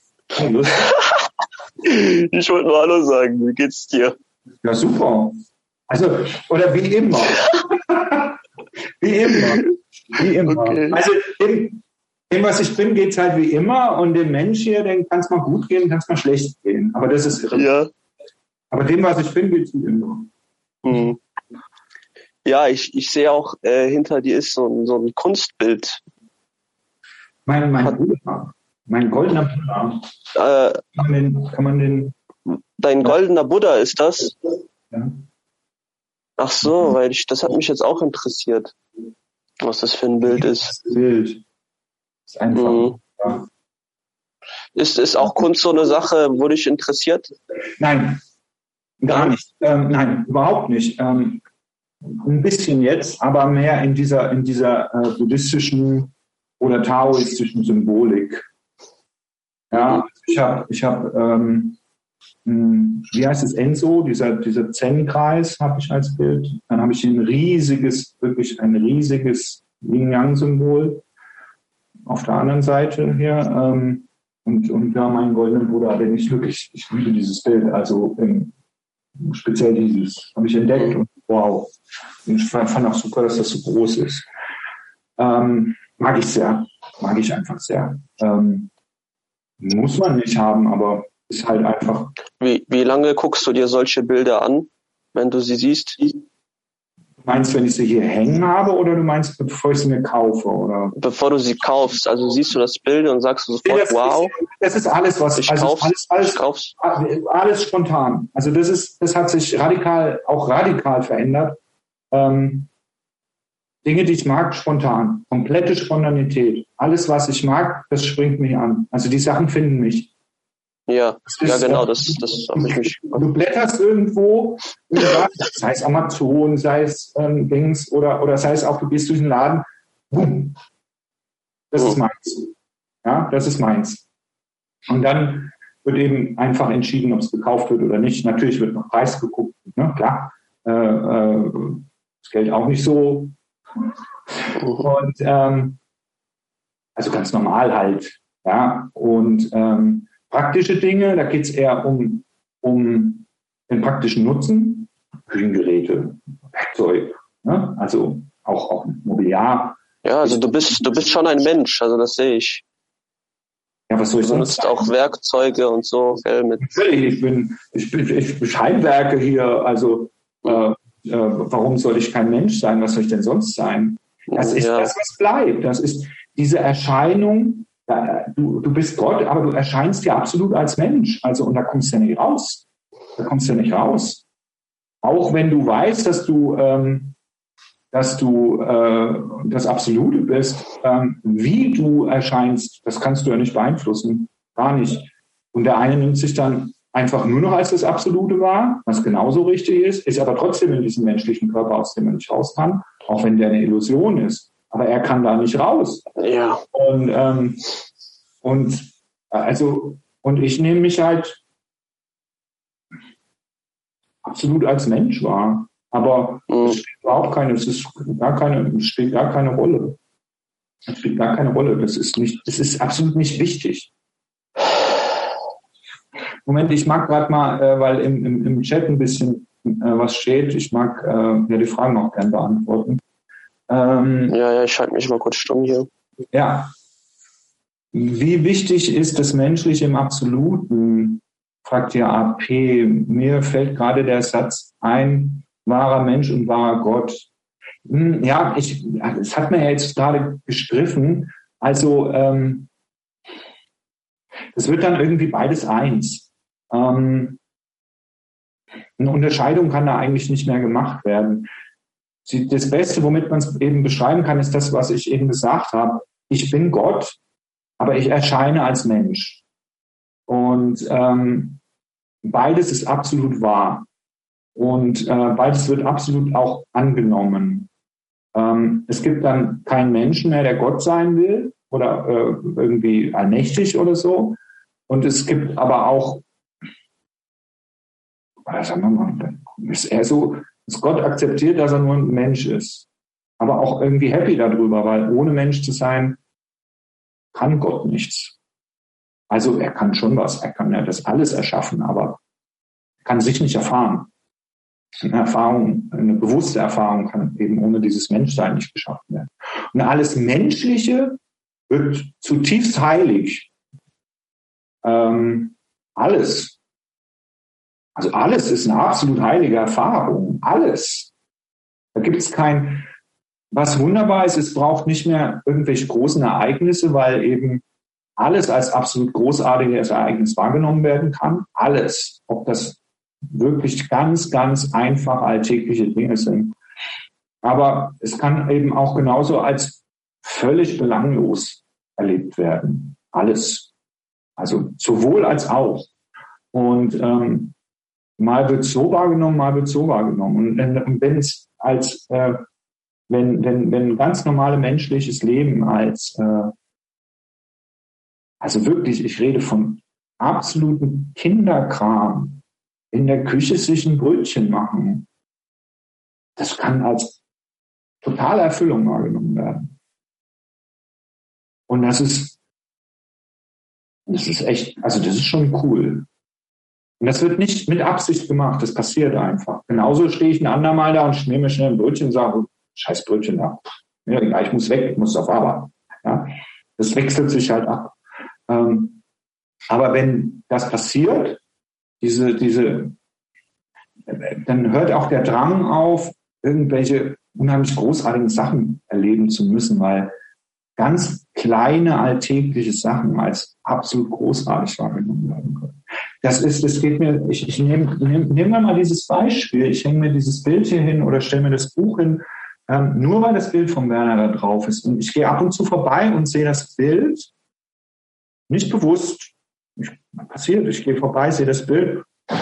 Ich wollte nur Hallo sagen. Wie geht's dir? Ja, super. Also, oder wie immer. Wie immer. Okay. Also, dem, was ich bin, geht's halt wie immer und dem Mensch hier, den kann es mal gut gehen, kann es mal schlecht gehen. Aber das ist irre. Ja. Aber dem, was ich bin, geht's wie immer. Hm. Ja, ich sehe auch, hinter dir ist so ein Kunstbild. Mein Bruder. Mein goldener Buddha. Kann man den Dein goldener Buddha ist das? Ja. Ach so, weil das hat mich jetzt auch interessiert, was das für ein Bild ist. Das Bild ist einfach. Ja. Ist auch Kunst so eine Sache, wo dich interessiert? Nein, gar nicht. Nein, überhaupt nicht. Ein bisschen jetzt, aber mehr in dieser buddhistischen oder taoistischen Symbolik. Ja, ich habe wie heißt es, Enso, dieser Zen-Kreis habe ich als Bild. Dann habe ich wirklich ein riesiges Yin-Yang-Symbol auf der anderen Seite hier. Und ja, meinen goldenen Bruder, den ich liebe dieses Bild. Also speziell dieses habe ich entdeckt und wow. Und ich fand auch super, dass das so groß ist. Mag ich einfach sehr. Muss man nicht haben, aber ist halt einfach. Wie lange guckst du dir solche Bilder an, wenn du sie siehst? Meinst du, wenn ich sie hier hängen habe, oder du meinst, bevor ich sie mir kaufe? Oder? Bevor du sie kaufst, also siehst du das Bild und sagst du sofort, wow. Das ist alles, was ich kauf's. Alles spontan. Also das hat sich radikal verändert. Dinge, die ich mag, spontan. Komplette Spontanität. Alles, was ich mag, das springt mich an. Also die Sachen finden mich. Ja, genau, das habe ich mich. Du blätterst irgendwo, sei es Amazon, sei es Dings oder sei es auch, du gehst durch den Laden, boom, das ist meins. Ja, das ist meins. Und dann wird eben einfach entschieden, ob es gekauft wird oder nicht. Natürlich wird nach Preis geguckt, ne? Klar. Das Geld auch nicht so. Und also ganz normal halt. Ja, und praktische Dinge, da geht es eher um den praktischen Nutzen, Küchengeräte, Werkzeug, ne? Also auch Mobiliar. Ja, also du bist schon ein Mensch, also das sehe ich. Ja, was soll ich Du benutzt auch Werkzeuge und so. Natürlich, ich Heimwerke hier, also warum soll ich kein Mensch sein? Was soll ich denn sonst sein? Das ist das, was bleibt. Das ist diese Erscheinung. Du bist Gott, aber du erscheinst ja absolut als Mensch. Also, und da kommst du ja nicht raus. Auch wenn du weißt, dass du das Absolute bist, wie du erscheinst, das kannst du ja nicht beeinflussen. Gar nicht. Und der eine nimmt sich dann einfach nur noch als das Absolute wahr, was genauso richtig ist aber trotzdem in diesem menschlichen Körper, aus dem er nicht raus kann, auch wenn der eine Illusion ist. Aber er kann da nicht raus. Ja. Und ich nehme mich halt absolut als Mensch wahr. Aber es spielt überhaupt keine, es spielt gar keine Rolle. Es spielt gar keine Rolle. Es ist absolut nicht wichtig. Moment, ich mag gerade mal, weil im Chat ein bisschen was steht, ich mag die Fragen auch gerne beantworten. Ich halte mich mal kurz stumm hier. Ja. Wie wichtig ist das Menschliche im Absoluten? Fragt hier AP. Mir fällt gerade der Satz ein, wahrer Mensch und wahrer Gott. Ja, es hat mir ja jetzt gerade gestriffen. Also, das wird dann irgendwie beides eins. Eine Unterscheidung kann da eigentlich nicht mehr gemacht werden. Das Beste, womit man es eben beschreiben kann, ist das, was ich eben gesagt habe. Ich bin Gott, aber ich erscheine als Mensch. Und beides ist absolut wahr. Und beides wird absolut auch angenommen. Es gibt dann keinen Menschen mehr, der Gott sein will oder irgendwie allmächtig oder so. Und es gibt aber auch, sagen wir mal, ist eher so, dass Gott akzeptiert, dass er nur ein Mensch ist. Aber auch irgendwie happy darüber, weil ohne Mensch zu sein, kann Gott nichts. Also er kann schon was, er kann ja das alles erschaffen, aber er kann sich nicht erfahren. Eine bewusste Erfahrung kann eben ohne dieses Menschsein nicht geschaffen werden. Und alles Menschliche wird zutiefst heilig. Alles. Also alles ist eine absolut heilige Erfahrung. Alles. Da gibt es was wunderbar ist, es braucht nicht mehr irgendwelche großen Ereignisse, weil eben alles als absolut großartiges Ereignis wahrgenommen werden kann. Alles. Ob das wirklich ganz, ganz einfach alltägliche Dinge sind. Aber es kann eben auch genauso als völlig belanglos erlebt werden. Alles. Also sowohl als auch. Und mal wird es so wahrgenommen, mal wird es so wahrgenommen. Und wenn es als wenn ganz normale menschliches Leben als also wirklich, ich rede von absoluten Kinderkram, in der Küche sich ein Brötchen machen, das kann als totale Erfüllung wahrgenommen werden. Und das ist echt, also das ist schon cool. Und das wird nicht mit Absicht gemacht, das passiert einfach. Genauso stehe ich ein andermal da und schmier mir schnell ein Brötchen und sage, scheiß Brötchen da. Ja, ich muss weg, ich muss auf Arbeit. Ja, das wechselt sich halt ab. Aber wenn das passiert, dann hört auch der Drang auf, irgendwelche unheimlich großartigen Sachen erleben zu müssen, weil ganz kleine alltägliche Sachen als absolut großartig wahrgenommen werden können. Das geht mir, ich nehme mal dieses Beispiel, ich hänge mir dieses Bild hier hin oder stelle mir das Buch hin, nur weil das Bild von Werner da drauf ist. Und ich gehe ab und zu vorbei und sehe das Bild, nicht bewusst, passiert, ich gehe vorbei, sehe das Bild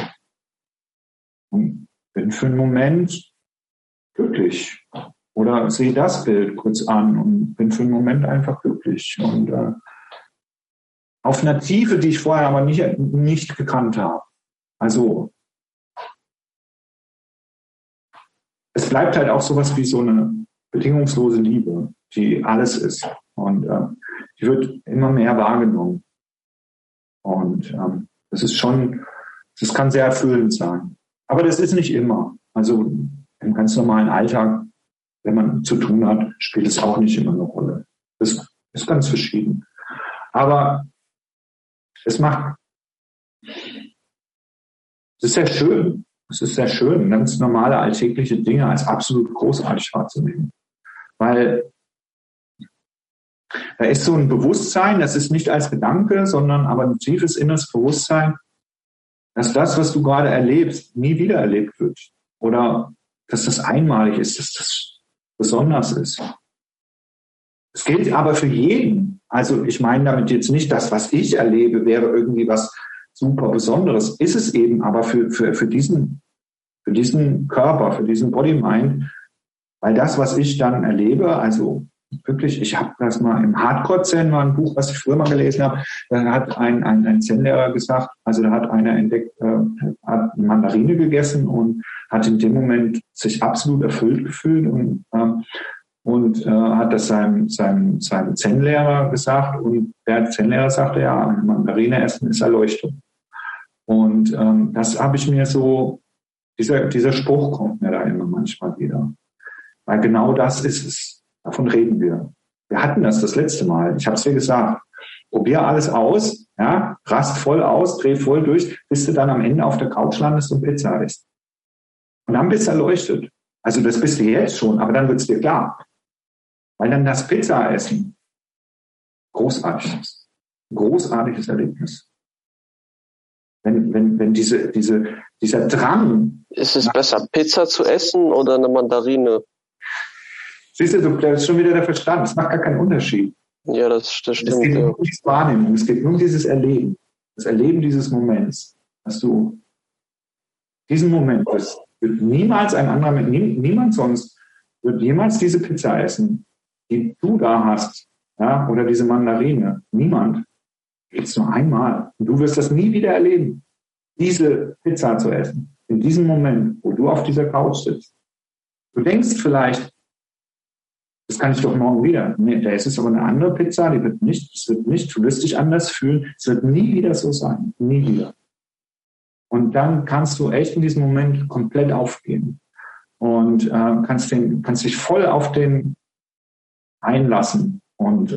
und bin für einen Moment glücklich. Oder sehe das Bild kurz an und bin für einen Moment einfach glücklich. Und auf einer Tiefe, die ich vorher aber nicht gekannt habe. Also es bleibt halt auch sowas wie so eine bedingungslose Liebe, die alles ist. Und die wird immer mehr wahrgenommen. Und das kann sehr erfüllend sein. Aber das ist nicht immer. Also im ganz normalen Alltag, wenn man zu tun hat, spielt es auch nicht immer eine Rolle. Das ist ganz verschieden. Aber es ist sehr schön. Es ist sehr schön, ganz normale alltägliche Dinge als absolut großartig wahrzunehmen. Weil da ist so ein Bewusstsein, das ist nicht als Gedanke, sondern aber ein tiefes inneres Bewusstsein, dass das, was du gerade erlebst, nie wieder erlebt wird. Oder dass das einmalig ist, dass das besonders ist. Es gilt aber für jeden. Also ich meine damit jetzt nicht, das, was ich erlebe, wäre irgendwie was super Besonderes. Ist es eben, aber für diesen Körper, für diesen Body-Mind, weil das, was ich dann erlebe, also wirklich, ich habe das mal im Hardcore-Zen, war ein Buch, was ich früher mal gelesen habe, da hat ein Zen-Lehrer gesagt, also da hat einer entdeckt, hat eine Mandarine gegessen und hat in dem Moment sich absolut erfüllt gefühlt und hat das seinem Zen-Lehrer gesagt und der Zen-Lehrer sagte, ja, eine Mandarine essen ist Erleuchtung. Und das habe ich mir so, dieser Spruch kommt mir da immer manchmal wieder. Weil genau das ist es. Davon reden wir. Wir hatten das letzte Mal. Ich habe es dir gesagt. Probier alles aus, ja, rast voll aus, dreh voll durch, bis du dann am Ende auf der Couch landest und Pizza isst. Und dann bist du erleuchtet. Also das bist du jetzt schon, aber dann wird es dir klar. Weil dann das Pizza-Essen großartig ist. Ein großartiges Erlebnis. Wenn dieser Drang... Ist es besser, Pizza zu essen oder eine Mandarine? Siehst du, da ist schon wieder der Verstand. Es macht gar keinen Unterschied. Ja, das stimmt. Es geht nur um diese Wahrnehmung. Es geht nur um dieses Erleben. Das Erleben dieses Moments. Dass du diesen Moment bist. Wird niemals ein anderer, niemand sonst wird jemals diese Pizza essen, die du da hast. Ja, oder diese Mandarine. Niemand. Geht's nur einmal. Und du wirst das nie wieder erleben. Diese Pizza zu essen. In diesem Moment, wo du auf dieser Couch sitzt. Du denkst vielleicht, das kann ich doch morgen wieder. Nee, da ist es aber eine andere Pizza, du wirst dich anders fühlen. Es wird nie wieder so sein. Nie wieder. Und dann kannst du echt in diesem Moment komplett aufgehen. Und kannst dich voll auf den einlassen. Und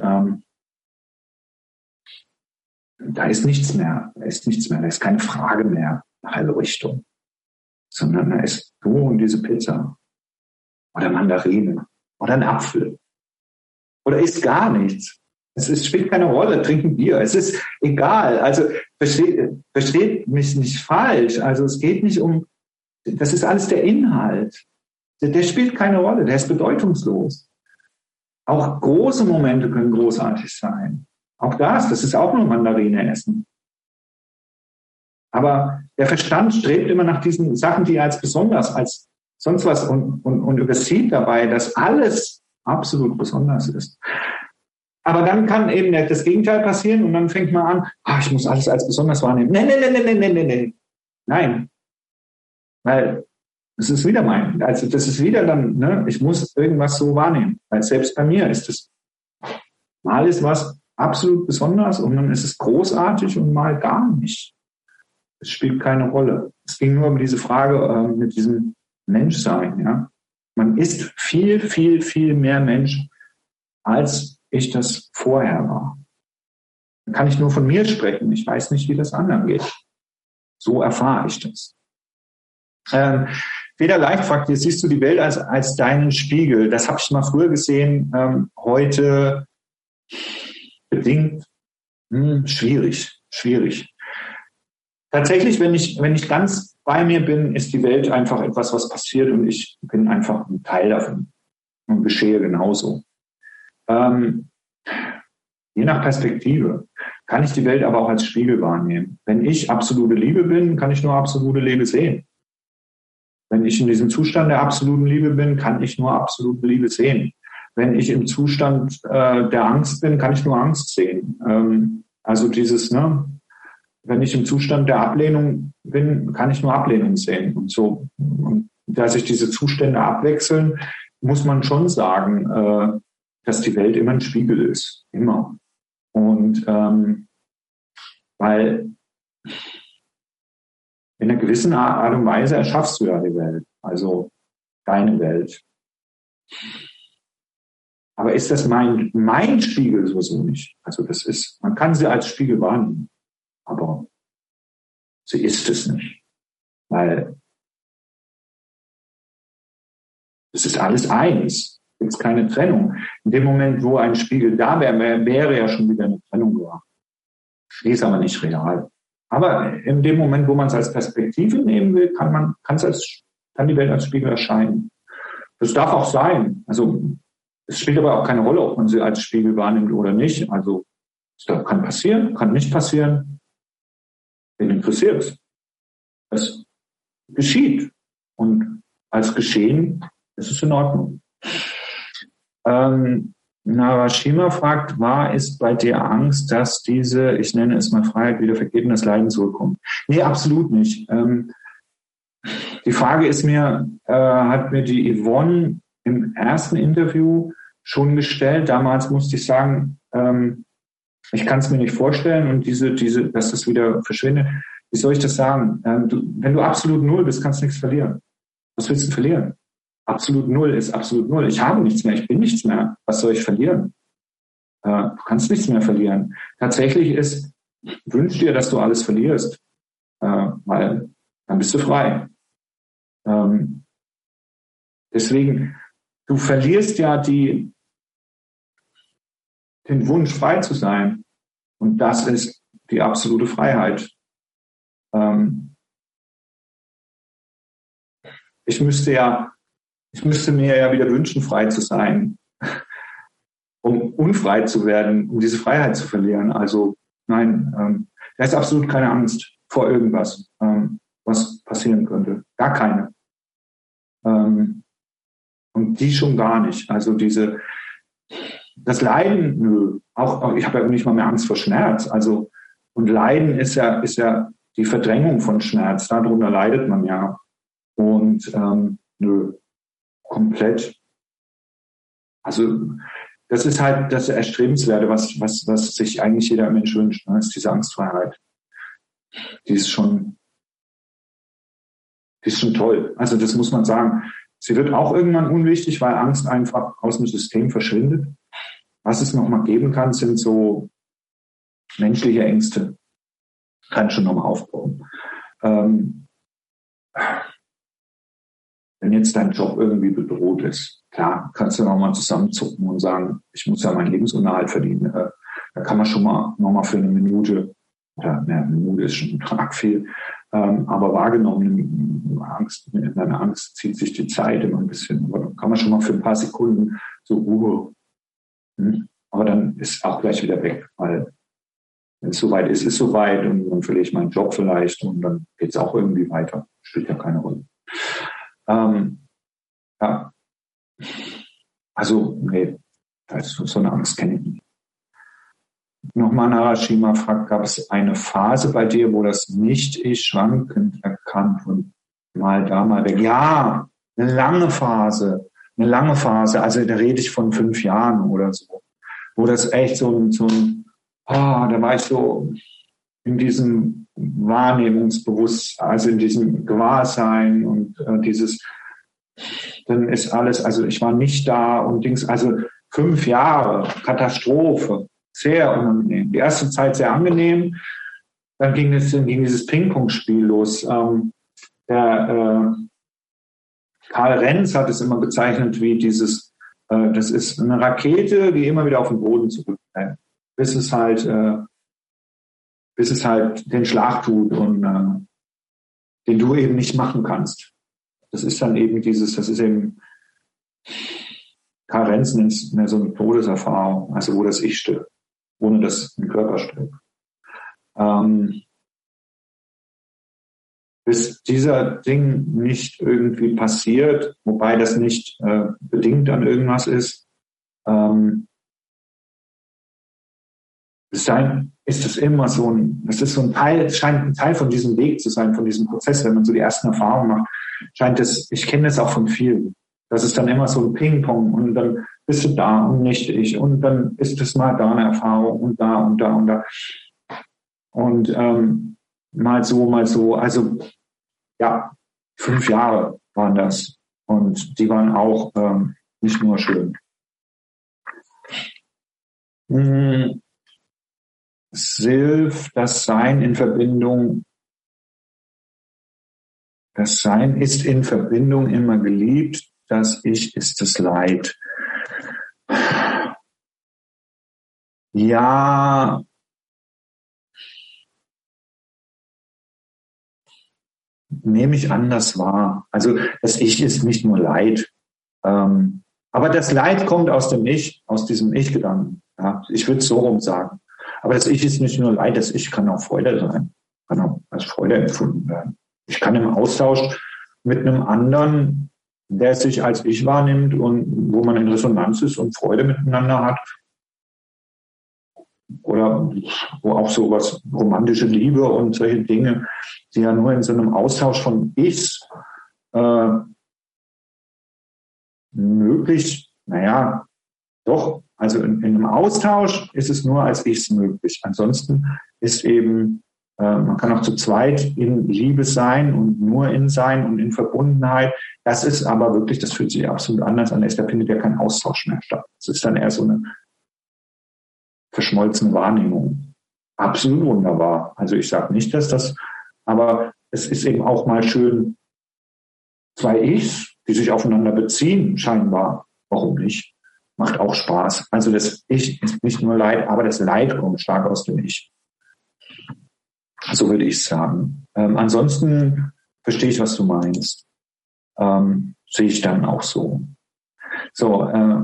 da ist nichts mehr. Da ist keine Frage mehr nach Erleuchtung. Sondern da ist du und diese Pizza. Oder Mandarine. Oder ein Apfel. Oder isst gar nichts. Spielt keine Rolle, trinken Bier. Es ist egal. Also versteht mich nicht falsch. Also es geht nicht um, das ist alles der Inhalt. Der spielt keine Rolle, der ist bedeutungslos. Auch große Momente können großartig sein. Auch das ist auch nur Mandarine essen. Aber der Verstand strebt immer nach diesen Sachen, die er als besonders, als sonst was und übersieht dabei, dass alles absolut besonders ist. Aber dann kann eben das Gegenteil passieren und dann fängt man an, ich muss alles als besonders wahrnehmen. Nee. Nein. Weil es ist wieder das ist wieder dann, ich muss irgendwas so wahrnehmen. Weil selbst bei mir ist es, mal ist was absolut besonders und dann ist es großartig und mal gar nicht. Es spielt keine Rolle. Es ging nur um diese Frage mit diesem Menschsein, ja. Man ist viel, viel, viel mehr Mensch, als ich das vorher war. Da kann ich nur von mir sprechen. Ich weiß nicht, wie das anderen geht. So erfahre ich das. Feder Leicht fragt, jetzt siehst du die Welt als deinen Spiegel. Das habe ich mal früher gesehen, heute bedingt schwierig. Tatsächlich, wenn ich ganz bei mir bin, ist die Welt einfach etwas, was passiert und ich bin einfach ein Teil davon und geschehe genauso. Je nach Perspektive kann ich die Welt aber auch als Spiegel wahrnehmen. Wenn ich absolute Liebe bin, kann ich nur absolute Liebe sehen. Wenn ich in diesem Zustand der absoluten Liebe bin, kann ich nur absolute Liebe sehen. Wenn ich im Zustand der Angst bin, kann ich nur Angst sehen. Also dieses, wenn ich im Zustand der Ablehnung bin, kann ich nur Ablehnung sehen. Und so, und da sich diese Zustände abwechseln, muss man schon sagen, dass die Welt immer ein Spiegel ist. Immer. Und weil in einer gewissen Art und Weise erschaffst du ja die Welt, also deine Welt. Aber ist das mein Spiegel sowieso nicht? Also man kann sie als Spiegel wahrnehmen, aber sie ist es nicht, weil es ist alles eins. Es gibt keine Trennung. In dem Moment, wo ein Spiegel da wäre ja schon wieder eine Trennung da. Die ist aber nicht real. Aber in dem Moment, wo man es als Perspektive nehmen will, kann die Welt als Spiegel erscheinen. Das darf auch sein. Also es spielt aber auch keine Rolle, ob man sie als Spiegel wahrnimmt oder nicht. Also es kann passieren, kann nicht passieren. Wen interessiert es? Es geschieht. Und als Geschehen ist es in Ordnung. Narashima fragt, ist bei dir Angst, dass diese, ich nenne es mal Freiheit, wieder vergeht und das Leiden zurückkommt? Nee, absolut nicht. Die Frage hat mir die Yvonne im ersten Interview schon gestellt. Damals musste ich sagen, ich kann es mir nicht vorstellen und dass das wieder verschwindet. Wie soll ich das sagen? Wenn du absolut null bist, kannst du nichts verlieren. Was willst du verlieren? Absolut null ist absolut null. Ich habe nichts mehr, ich bin nichts mehr. Was soll ich verlieren? Du kannst nichts mehr verlieren. Tatsächlich wünsch dir, dass du alles verlierst, weil dann bist du frei. Deswegen, du verlierst ja den Wunsch, frei zu sein. Und das ist die absolute Freiheit. Ich müsste mir ja wieder wünschen, frei zu sein, um unfrei zu werden, um diese Freiheit zu verlieren. Also nein, da ist absolut keine Angst vor irgendwas, was passieren könnte. Gar keine. Und die schon gar nicht. Also das Leiden, nö. Auch ich habe ja nicht mal mehr Angst vor Schmerz. Also, und Leiden ist ja die Verdrängung von Schmerz. Darunter leidet man ja. Und nö. Komplett. Also das ist halt das Erstrebenswerte, was sich eigentlich jeder Mensch wünscht, ne? Ist diese Angstfreiheit. Die ist schon toll. Also das muss man sagen. Sie wird auch irgendwann unwichtig, weil Angst einfach aus dem System verschwindet. Was es nochmal geben kann, sind so menschliche Ängste. Kann schon nochmal aufbauen. Wenn jetzt dein Job irgendwie bedroht ist, klar, kannst du nochmal zusammenzucken und sagen, ich muss ja meinen Lebensunterhalt verdienen. Da kann man schon mal nochmal für eine Minute, eine Minute ist schon ein Tag viel, aber wahrgenommene Angst, in deiner Angst zieht sich die Zeit immer ein bisschen. Aber dann kann man schon mal für ein paar Sekunden so Ruhe. Aber dann ist auch gleich wieder weg, weil wenn es soweit ist es soweit und dann verliere ich meinen Job vielleicht und dann geht es auch irgendwie weiter. Spielt ja keine Rolle. Ja. Also, nee, so eine Angst kenne ich nicht. Nochmal Narashima fragt, gab es eine Phase bei dir, wo das Nicht-Ich schwankend erkannt und mal da, mal weg? Ja, eine lange Phase. Also da rede ich von 5 Jahren oder so. Wo das echt da war ich so in diesem Wahrnehmungsbewusstsein, also in diesem Gewahrsein und dann ist alles, also ich war nicht da und also 5 Jahre, Katastrophe, sehr unangenehm. Die erste Zeit sehr angenehm, dann ging dieses Ping-Pong-Spiel los. Karl Renz hat es immer bezeichnet wie dieses, das ist eine Rakete, die immer wieder auf den Boden zurückfällt, bis es halt den Schlag tut und den du eben nicht machen kannst. Das ist dann eben Karl Renz nennt es mehr so eine Todeserfahrung, also wo das Ich stirbt, ohne dass ein Körper stirbt. Bis dieser Ding nicht irgendwie passiert, wobei das nicht bedingt an irgendwas ist, ist es immer es ist so ein Teil, es scheint ein Teil von diesem Weg zu sein, von diesem Prozess, wenn man so die ersten Erfahrungen macht, ich kenne das auch von vielen, das ist dann immer so ein Ping-Pong und dann bist du da und nicht ich und dann ist es mal da eine Erfahrung und da und da und da und mal so, also ja, 5 Jahre waren das und die waren auch nicht nur schön. Silf, das Sein in Verbindung, das Sein ist in Verbindung immer geliebt, das Ich ist das Leid. Ja, nehme ich anders wahr. Also das Ich ist nicht nur Leid, aber das Leid kommt aus dem Ich, aus diesem Ich-Gedanken. Ja, ich würde es so rum sagen. Aber das Ich ist nicht nur Leid, das Ich kann auch Freude sein, kann auch als Freude empfunden werden. Ich kann im Austausch mit einem anderen, der sich als Ich wahrnimmt und wo man in Resonanz ist und Freude miteinander hat, oder wo auch so was romantische Liebe und solche Dinge, die ja nur in so einem Austausch von Ichs möglich, doch, also in einem Austausch ist es nur als Ichs möglich. Ansonsten ist eben, man kann auch zu zweit in Liebe sein und nur in Sein und in Verbundenheit. Das ist aber wirklich, das fühlt sich absolut anders an. Da findet ja kein Austausch mehr statt. Das ist dann eher so eine verschmolzene Wahrnehmung. Absolut wunderbar. Also ich sage nicht, dass das, aber es ist eben auch mal schön, 2 Ichs, die sich aufeinander beziehen, scheinbar. Warum nicht? Macht auch Spaß. Also das Ich ist nicht nur Leid, aber das Leid kommt stark aus dem Ich. So würde ich sagen. Ansonsten verstehe ich, was du meinst. Sehe ich dann auch so. So,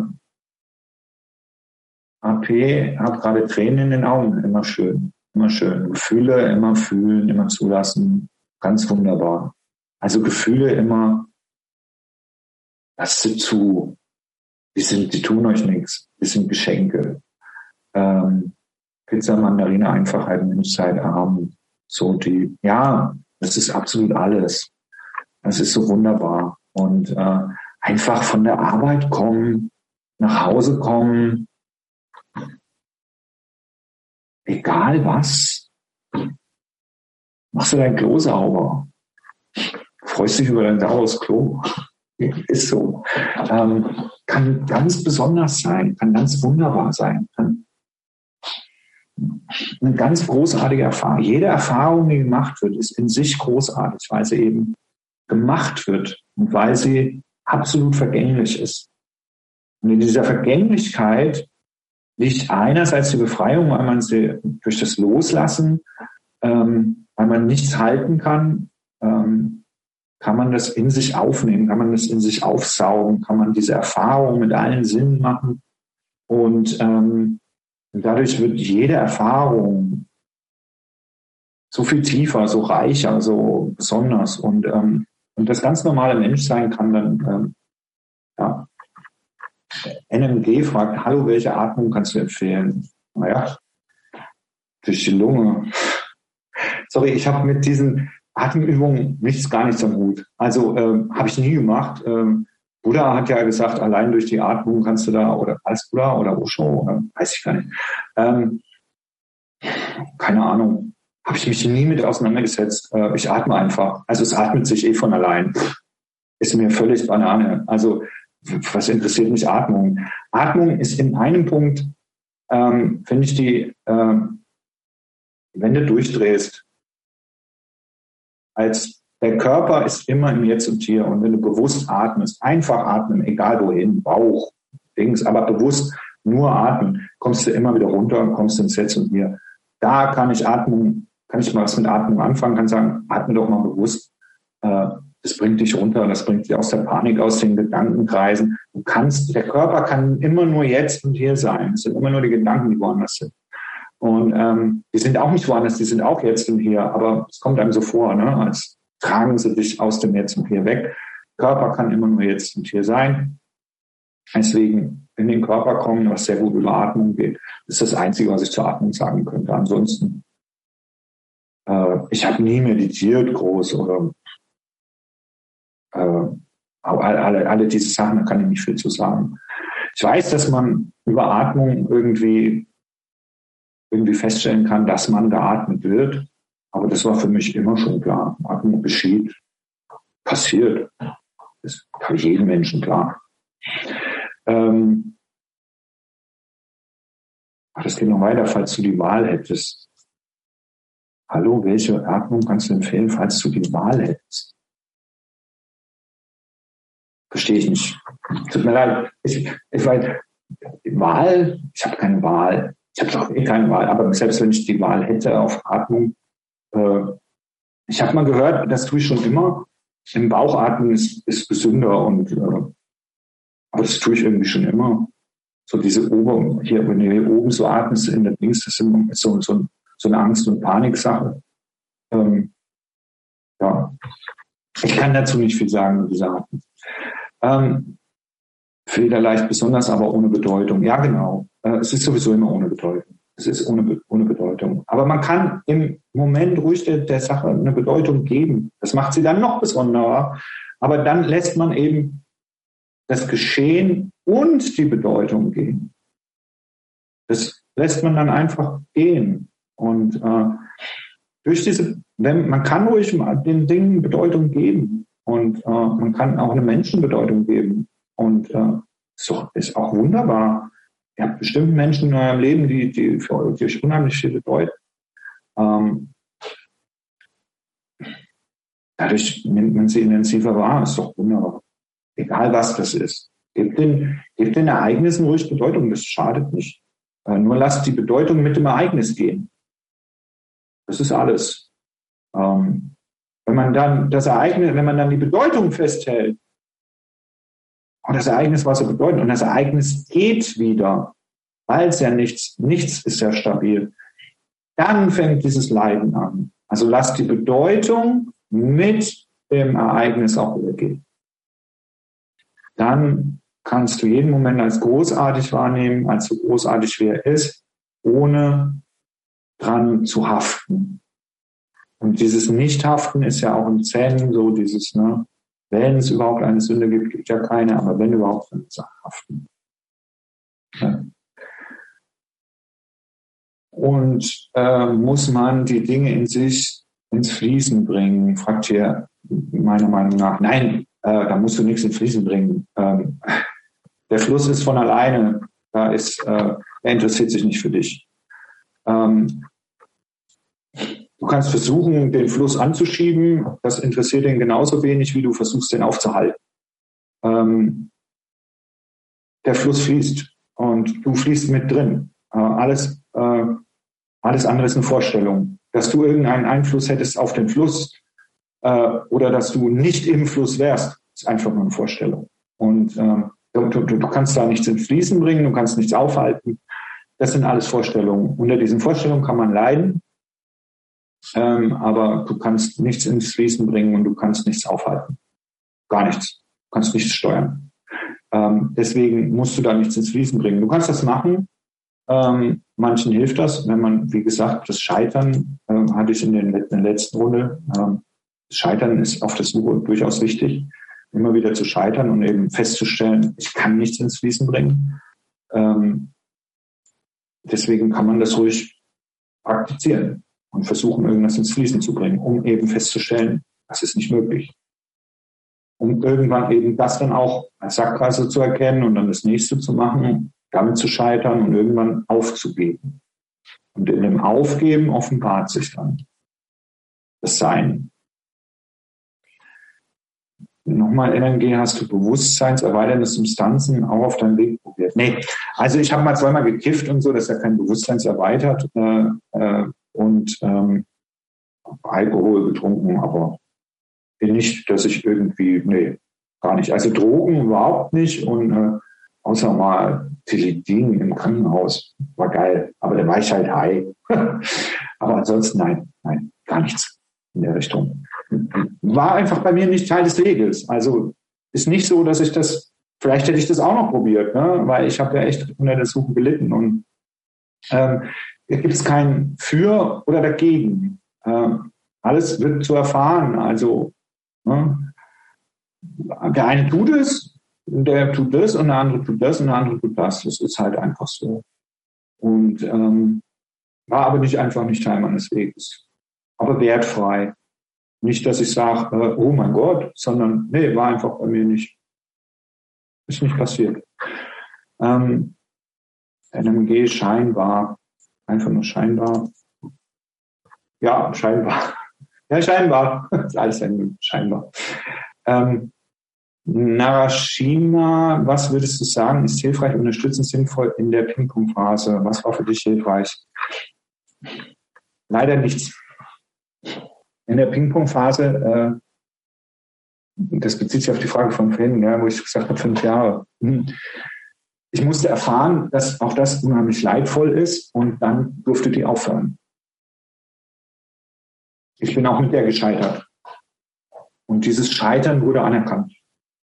AP hat gerade Tränen in den Augen. Immer schön, immer schön. Gefühle immer fühlen, immer zulassen. Ganz wunderbar. Also Gefühle immer, lasst sie zu. Die tun euch nichts. Die sind Geschenke. Pizza, Mandarine, Einfachheit, Menschheit, Arm. So das ist absolut alles. Das ist so wunderbar. Und einfach von der Arbeit kommen, nach Hause kommen, egal was, machst du dein Klo sauber. Freust dich über dein sauberes Klo. Ist so. Kann ganz besonders sein, kann ganz wunderbar sein. Kann eine ganz großartige Erfahrung. Jede Erfahrung, die gemacht wird, ist in sich großartig, weil sie eben gemacht wird und weil sie absolut vergänglich ist. Und in dieser Vergänglichkeit liegt einerseits die Befreiung, weil man sie durch das Loslassen, weil man nichts halten kann, kann man das in sich aufnehmen, kann man das in sich aufsaugen, kann man diese Erfahrung mit allen Sinnen machen. Und dadurch wird jede Erfahrung so viel tiefer, so reicher, so besonders. Und das ganz normale Menschsein kann dann, NMG fragt, hallo, welche Atmung kannst du empfehlen? Naja, durch die Lunge. Sorry, ich habe mit diesen Atemübungen gar nichts am Hut. Also habe ich nie gemacht. Buddha hat ja gesagt, allein durch die Atmung kannst du da, oder als Buddha oder Osho, weiß ich gar nicht. Keine Ahnung. Habe ich mich nie mit auseinandergesetzt. Ich atme einfach. Also es atmet sich von allein. Ist mir völlig Banane. Also was interessiert mich Atmung? Atmung ist in einem Punkt, finde ich wenn du durchdrehst, als Der Körper ist immer im Jetzt und Hier. Und wenn du bewusst atmest, einfach atmen, egal wohin, Bauch, Dings, aber bewusst nur atmen, kommst du immer wieder runter und kommst ins Jetzt und Hier. Da kann ich mal was mit Atmung anfangen, kann sagen, atme doch mal bewusst. Das bringt dich runter, das bringt dich aus der Panik, aus den Gedankenkreisen. Der Körper kann immer nur jetzt und hier sein. Es sind immer nur die Gedanken, die woanders sind. Und die sind auch nicht woanders, die sind auch jetzt und hier, aber es kommt einem so vor, ne? Als tragen sie dich aus dem Jetzt und Hier weg. Körper kann immer nur jetzt und hier sein. Deswegen in den Körper kommen, was sehr gut über Atmung geht, ist das Einzige, was ich zur Atmung sagen könnte. Ansonsten, ich habe nie meditiert groß oder alle diese Sachen, da kann ich nicht viel zu sagen. Ich weiß, dass man über Atmung irgendwie feststellen kann, dass man geatmet wird. Aber das war für mich immer schon klar. Atmung geschieht, passiert. Das ist bei jedem Menschen klar. Das geht noch weiter, falls du die Wahl hättest. Hallo, welche Atmung kannst du empfehlen, falls du die Wahl hättest? Verstehe ich nicht. Tut mir leid. Ich weiß, Wahl, ich habe keine Wahl. Ich habe doch keine Wahl. Aber selbst wenn ich die Wahl hätte auf Atmung, ich habe mal gehört, das tue ich schon immer. Im Bauchatmen ist gesünder aber das tue ich irgendwie schon immer. So diese wenn du hier oben so atmest in der Dings, das ist so eine Angst- und Paniksache. Ja. Ich kann dazu nicht viel sagen, wie gesagt. Federleicht besonders, aber ohne Bedeutung. Ja, genau. Es ist sowieso immer ohne Bedeutung. Es ist ohne Bedeutung. Aber man kann im Moment ruhig der Sache eine Bedeutung geben. Das macht sie dann noch besonderer. Aber dann lässt man eben das Geschehen und die Bedeutung gehen. Das lässt man dann einfach gehen. Und man kann ruhig den Dingen Bedeutung geben. Und man kann auch einem Menschen Bedeutung geben. Und ist auch wunderbar. Ihr habt bestimmt Menschen in eurem Leben, die für euch unheimlich viel bedeuten. Dadurch nimmt man sie intensiver wahr. Ist doch wunderbar. Egal was das ist. Gebt den Ereignissen ruhig Bedeutung. Das schadet nicht. Nur lasst die Bedeutung mit dem Ereignis gehen. Das ist alles. Wenn man dann die Bedeutung festhält, und das Ereignis war so bedeutend und das Ereignis geht wieder, weil es ja nichts ist ja stabil, dann fängt dieses Leiden an. Also lasst die Bedeutung mit dem Ereignis auch wieder gehen. Dann kannst du jeden Moment als großartig wahrnehmen, als so großartig wie er ist, ohne dran zu haften. Und dieses Nicht-Haften ist ja auch im Zen so dieses, ne, wenn es überhaupt eine Sünde gibt ja keine, aber wenn überhaupt, dann ist es haften. Ja. Und muss man die Dinge in sich ins Fließen bringen, fragt hier meiner Meinung nach. Nein, da musst du nichts ins Fließen bringen. Der Fluss ist von alleine, er interessiert sich nicht für dich. Du kannst versuchen, den Fluss anzuschieben. Das interessiert ihn genauso wenig, wie du versuchst, den aufzuhalten. Der Fluss fließt und du fließt mit drin. Alles andere ist eine Vorstellung. Dass du irgendeinen Einfluss hättest auf den Fluss oder dass du nicht im Fluss wärst, ist einfach nur eine Vorstellung. Und du kannst da nichts ins Fließen bringen, du kannst nichts aufhalten. Das sind alles Vorstellungen. Unter diesen Vorstellungen kann man leiden. Aber du kannst nichts ins Fließen bringen und du kannst nichts aufhalten. Gar nichts. Du kannst nichts steuern. Deswegen musst du da nichts ins Fließen bringen. Du kannst das machen. Manchen hilft das, wenn man, wie gesagt, das Scheitern hatte ich in der letzten Runde. Das Scheitern ist auf der Suche durchaus wichtig. Immer wieder zu scheitern und eben festzustellen, ich kann nichts ins Fließen bringen. Deswegen kann man das ruhig praktizieren und versuchen, irgendwas ins Fließen zu bringen, um eben festzustellen, das ist nicht möglich. Um irgendwann eben das dann auch als Sackgasse zu erkennen und dann das nächste zu machen, damit zu scheitern und irgendwann aufzugeben. Und in dem Aufgeben offenbart sich dann das Sein. Nochmal NMG, hast du bewusstseinserweiternde Substanzen auch auf deinem Weg probiert? Nee, also ich habe mal 2-mal gekifft und so, das ist ja kein bewusstseinserweitert und Alkohol getrunken, aber nicht, dass ich irgendwie, nee, gar nicht. Also Drogen überhaupt nicht und außer mal Tilidin im Krankenhaus, war geil, aber da war ich halt high. Aber ansonsten nein, gar nichts in der Richtung. War einfach bei mir nicht Teil des Weges. Also ist nicht so, dass ich das, vielleicht hätte ich das auch noch probiert, ne? Weil ich habe ja echt unter der Suche gelitten und da gibt es kein Für oder Dagegen. Alles wird zu erfahren. Also ne? Der eine tut es, der tut das und der andere tut das und der andere tut das. Das ist halt einfach so. Und war aber einfach nicht Teil meines Weges. Aber wertfrei. Nicht, dass ich sage, oh mein Gott, sondern nee, war einfach bei mir nicht. Ist nicht passiert. NMG scheinbar. Einfach nur scheinbar. Ja, scheinbar. Ja, scheinbar. Alles scheinbar. Narashima, was würdest du sagen, ist hilfreich, unterstützend, sinnvoll in der Ping-Pong-Phase? Was war für dich hilfreich? Leider nichts. In der Ping-Pong-Phase, das bezieht sich auf die Frage von vorhin, ja, wo ich gesagt habe, 5 Jahre. Ich musste erfahren, dass auch das unheimlich leidvoll ist und dann durfte die aufhören. Ich bin auch mit der gescheitert. Und dieses Scheitern wurde anerkannt.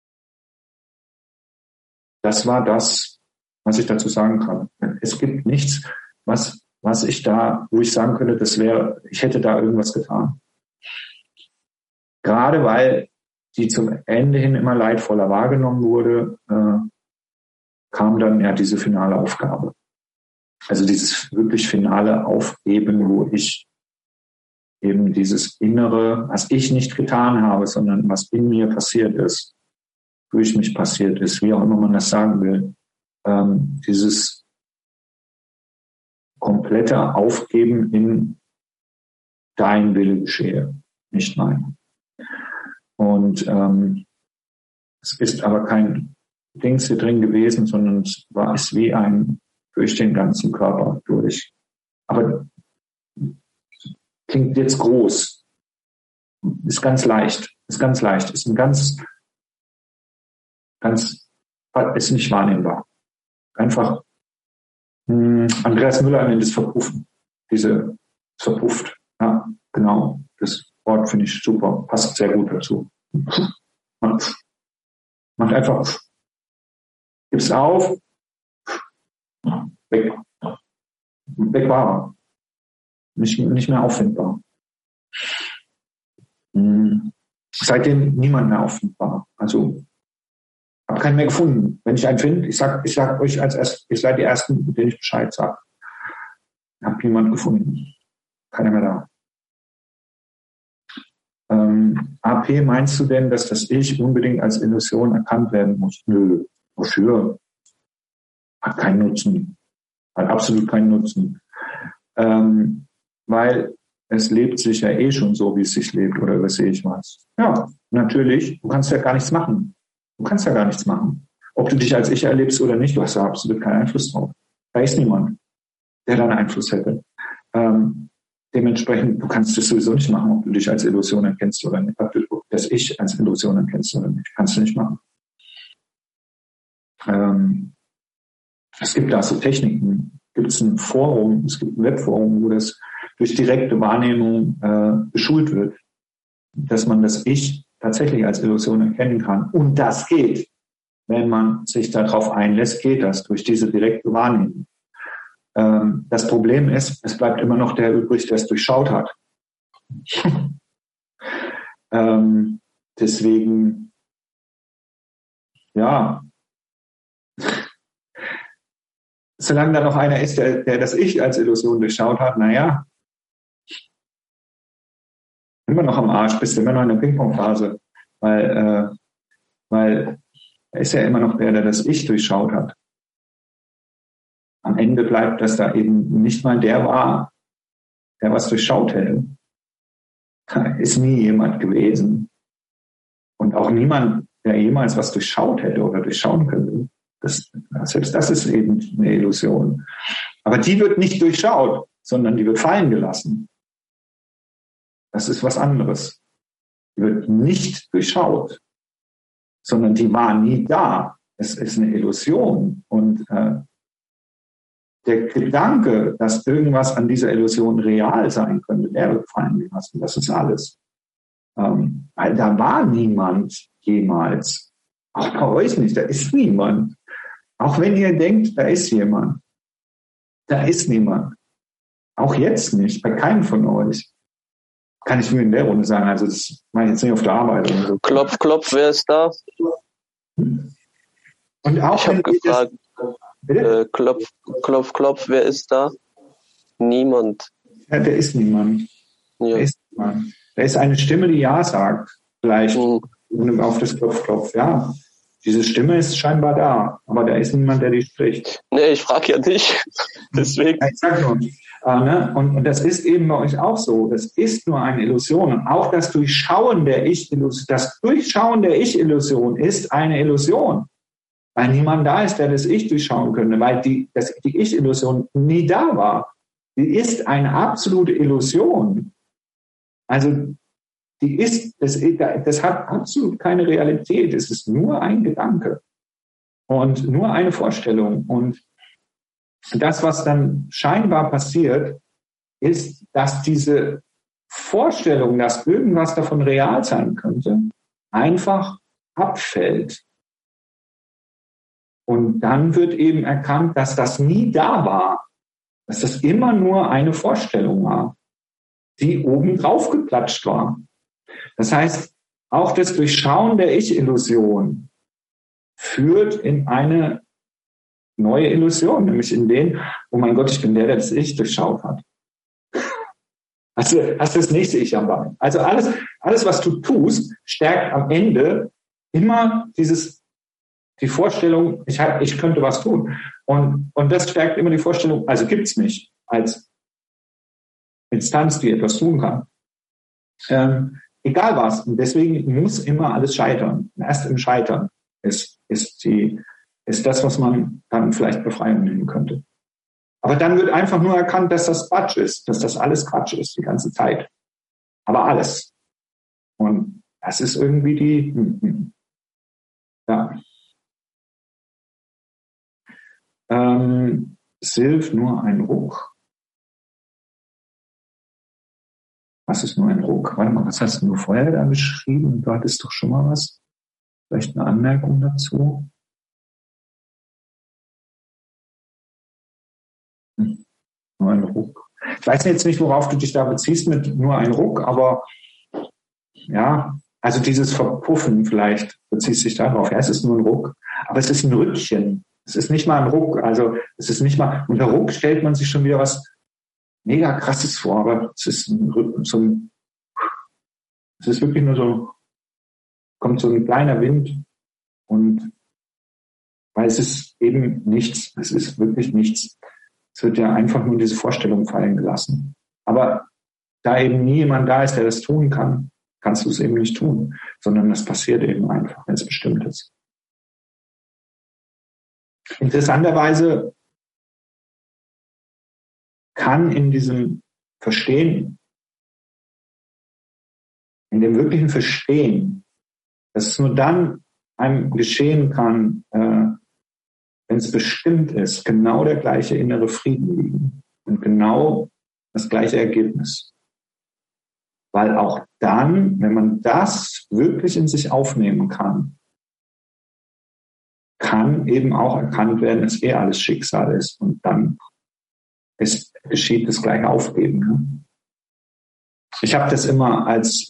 Das war das, was ich dazu sagen kann. Es gibt nichts, was ich da, wo ich sagen könnte, ich hätte da irgendwas getan. Gerade weil die zum Ende hin immer leidvoller wahrgenommen wurde, kam dann ja diese finale Aufgabe. Also dieses wirklich finale Aufgeben, wo ich eben dieses Innere, was ich nicht getan habe, sondern was in mir passiert ist, durch mich passiert ist, wie auch immer man das sagen will, dieses komplette Aufgeben in dein Wille geschehe, nicht mein. Und es ist aber kein Dings hier drin gewesen, sondern es ist wie ein durch den ganzen Körper durch. Aber klingt jetzt groß. Ist ganz leicht. Ist ein ganz, ist nicht wahrnehmbar. Einfach, Andreas Müller nennt es verpuffen. Verpufft. Ja, genau. Das Wort finde ich super. Passt sehr gut dazu. Macht einfach, gib's auf, weg. Weg war er. Nicht mehr auffindbar. Seitdem niemand mehr auffindbar. Also habe keinen mehr gefunden. Wenn ich einen finde, ich sag euch ihr seid die Ersten, mit denen ich Bescheid sage. Hab niemand gefunden. Keiner mehr da. AP, meinst du denn, dass das Ich unbedingt als Illusion erkannt werden muss? Nö. Wofür? Hat keinen Nutzen. Hat absolut keinen Nutzen. Weil es lebt sich ja eh schon so, wie es sich lebt, oder übersehe ich was? Ja, natürlich. Du kannst ja gar nichts machen. Ob du dich als Ich erlebst oder nicht, du hast da absolut keinen Einfluss drauf. Da ist niemand, der da einen Einfluss hätte. Dementsprechend, du kannst das sowieso nicht machen, ob du dich als Illusion erkennst oder nicht. Ob du das Ich als Illusion erkennst oder nicht. Kannst du nicht machen. Es gibt da so Techniken. Es gibt ein Webforum, wo das durch direkte Wahrnehmung geschult wird, dass man das Ich tatsächlich als Illusion erkennen kann. Und das geht. Wenn man sich darauf einlässt, geht das durch diese direkte Wahrnehmung. Das Problem ist, es bleibt immer noch der übrig, der es durchschaut hat. Deswegen, ja, solange da noch einer ist, der das Ich als Illusion durchschaut hat, naja, immer noch am Arsch, bist du immer noch in der Ping-Pong-Phase, weil er ist ja immer noch der das Ich durchschaut hat. Am Ende bleibt, dass da eben nicht mal der war, der was durchschaut hätte. Ist nie jemand gewesen. Und Und auch niemand, der jemals was durchschaut hätte oder durchschauen könnte. Selbst das ist eben eine Illusion. Aber die wird nicht durchschaut, sondern die wird fallen gelassen. Das ist was anderes. Die wird nicht durchschaut, sondern die war nie da. Es ist eine Illusion. Und der Gedanke, dass irgendwas an dieser Illusion real sein könnte, der wird fallen gelassen. Das ist alles. Weil da war niemand jemals. Auch bei euch nicht. Da ist niemand. Auch wenn ihr denkt, da ist jemand. Da ist niemand. Auch jetzt nicht. Bei keinem von euch. Kann ich mir in der Runde sagen. Also das mache ich jetzt nicht auf der Arbeit oder so. Klopf, klopf, wer ist da? Und auch ich habe gefragt, klopf, klopf, klopf, wer ist da? Niemand. Ja, der ist niemand. Ja. Der ist niemand. Da ist eine Stimme, die Ja sagt. Vielleicht auf das Klopf, klopf. Ja, diese Stimme ist scheinbar da. Aber da ist niemand, der die spricht. Nee, ich frage ja nicht. Deswegen. Ich sag nur. Und das ist eben bei euch auch so. Das ist nur eine Illusion. Und auch das Durchschauen der Ich-Illusion ist eine Illusion. Weil niemand da ist, der das Ich durchschauen könnte. Weil die Ich-Illusion nie da war. Die ist eine absolute Illusion. Also, das hat absolut keine Realität. Es ist nur ein Gedanke. Und nur eine Vorstellung. Und das, was dann scheinbar passiert, ist, dass diese Vorstellung, dass irgendwas davon real sein könnte, einfach abfällt. Und dann wird eben erkannt, dass das nie da war, dass das immer nur eine Vorstellung war, die oben drauf geklatscht war. Das heißt, auch das Durchschauen der Ich-Illusion führt in eine neue Illusion, nämlich in den, oh mein Gott, ich bin der das Ich durchschaut hat. Also hast du das nächste Ich am Bein. Also alles, was du tust, stärkt am Ende immer die Vorstellung, ich könnte was tun. Und das stärkt immer die Vorstellung, also gibt's mich als Instanz, die etwas tun kann. Egal was. Und deswegen muss immer alles scheitern. Erst im Scheitern ist das, was man dann vielleicht Befreiung nennen könnte. Aber dann wird einfach nur erkannt, dass das Quatsch ist, dass das alles Quatsch ist, die ganze Zeit. Aber alles. Und das ist irgendwie Silv, nur ein Ruck. Was ist nur ein Ruck? Warte mal, was hast du vorher da geschrieben? Du hattest doch schon mal was. Vielleicht eine Anmerkung dazu? Nur ein Ruck. Ich weiß jetzt nicht, worauf du dich da beziehst mit nur ein Ruck, aber ja, also dieses Verpuffen vielleicht bezieht sich darauf. Ja, es ist nur ein Ruck, aber es ist ein Rückchen. Es ist nicht mal ein Ruck, also es ist nicht mal, unter Ruck stellt man sich schon wieder was mega Krasses vor, aber es ist es ist wirklich nur so, kommt so ein kleiner Wind und weil es ist eben nichts, es ist wirklich nichts. Es wird ja einfach nur diese Vorstellung fallen gelassen. Aber da eben nie jemand da ist, der das tun kann, kannst du es eben nicht tun, sondern das passiert eben einfach, wenn es bestimmt ist. Interessanterweise kann in diesem Verstehen, in dem wirklichen Verstehen, dass es nur dann einem geschehen kann, wenn es bestimmt ist, genau der gleiche innere Frieden liegen und genau das gleiche Ergebnis. Weil auch dann, wenn man das wirklich in sich aufnehmen kann eben auch erkannt werden, dass alles Schicksal ist und dann geschieht das gleiche Aufgeben. Ne? Ich habe das immer als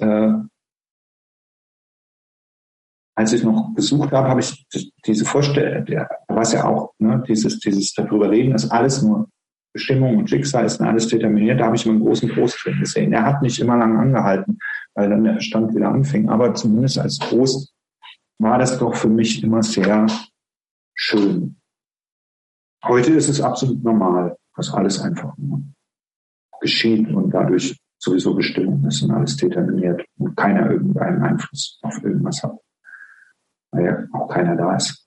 ich noch gesucht habe ich diese Vorstellung, da war es ja auch, ne, dieses darüber reden, dass alles nur Bestimmung und Schicksal ist und alles determiniert, da habe ich immer einen großen Trost drin gesehen. Er hat nicht immer lange angehalten, weil dann der Verstand wieder anfing, aber zumindest als Trost war das doch für mich immer sehr schön. Heute ist es absolut normal, dass alles einfach nur geschieht und dadurch sowieso Bestimmung ist und alles determiniert und keiner irgendeinen Einfluss auf irgendwas hat. weil ja auch keiner da ist.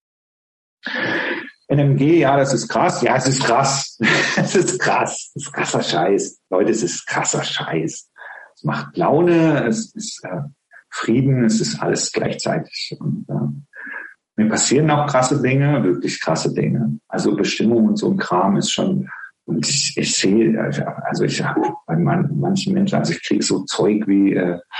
NMG, ja, das ist krass. Ja, es ist krass. Es ist krass. Es ist krasser Scheiß. Leute, es ist krasser Scheiß. Es macht Laune, es ist Frieden, es ist alles gleichzeitig. Und mir passieren auch krasse Dinge, wirklich krasse Dinge. Also Bestimmung und so ein Kram ist schon, und ich sehe, also ich habe bei manchen Menschen, also ich kriege so Zeug wie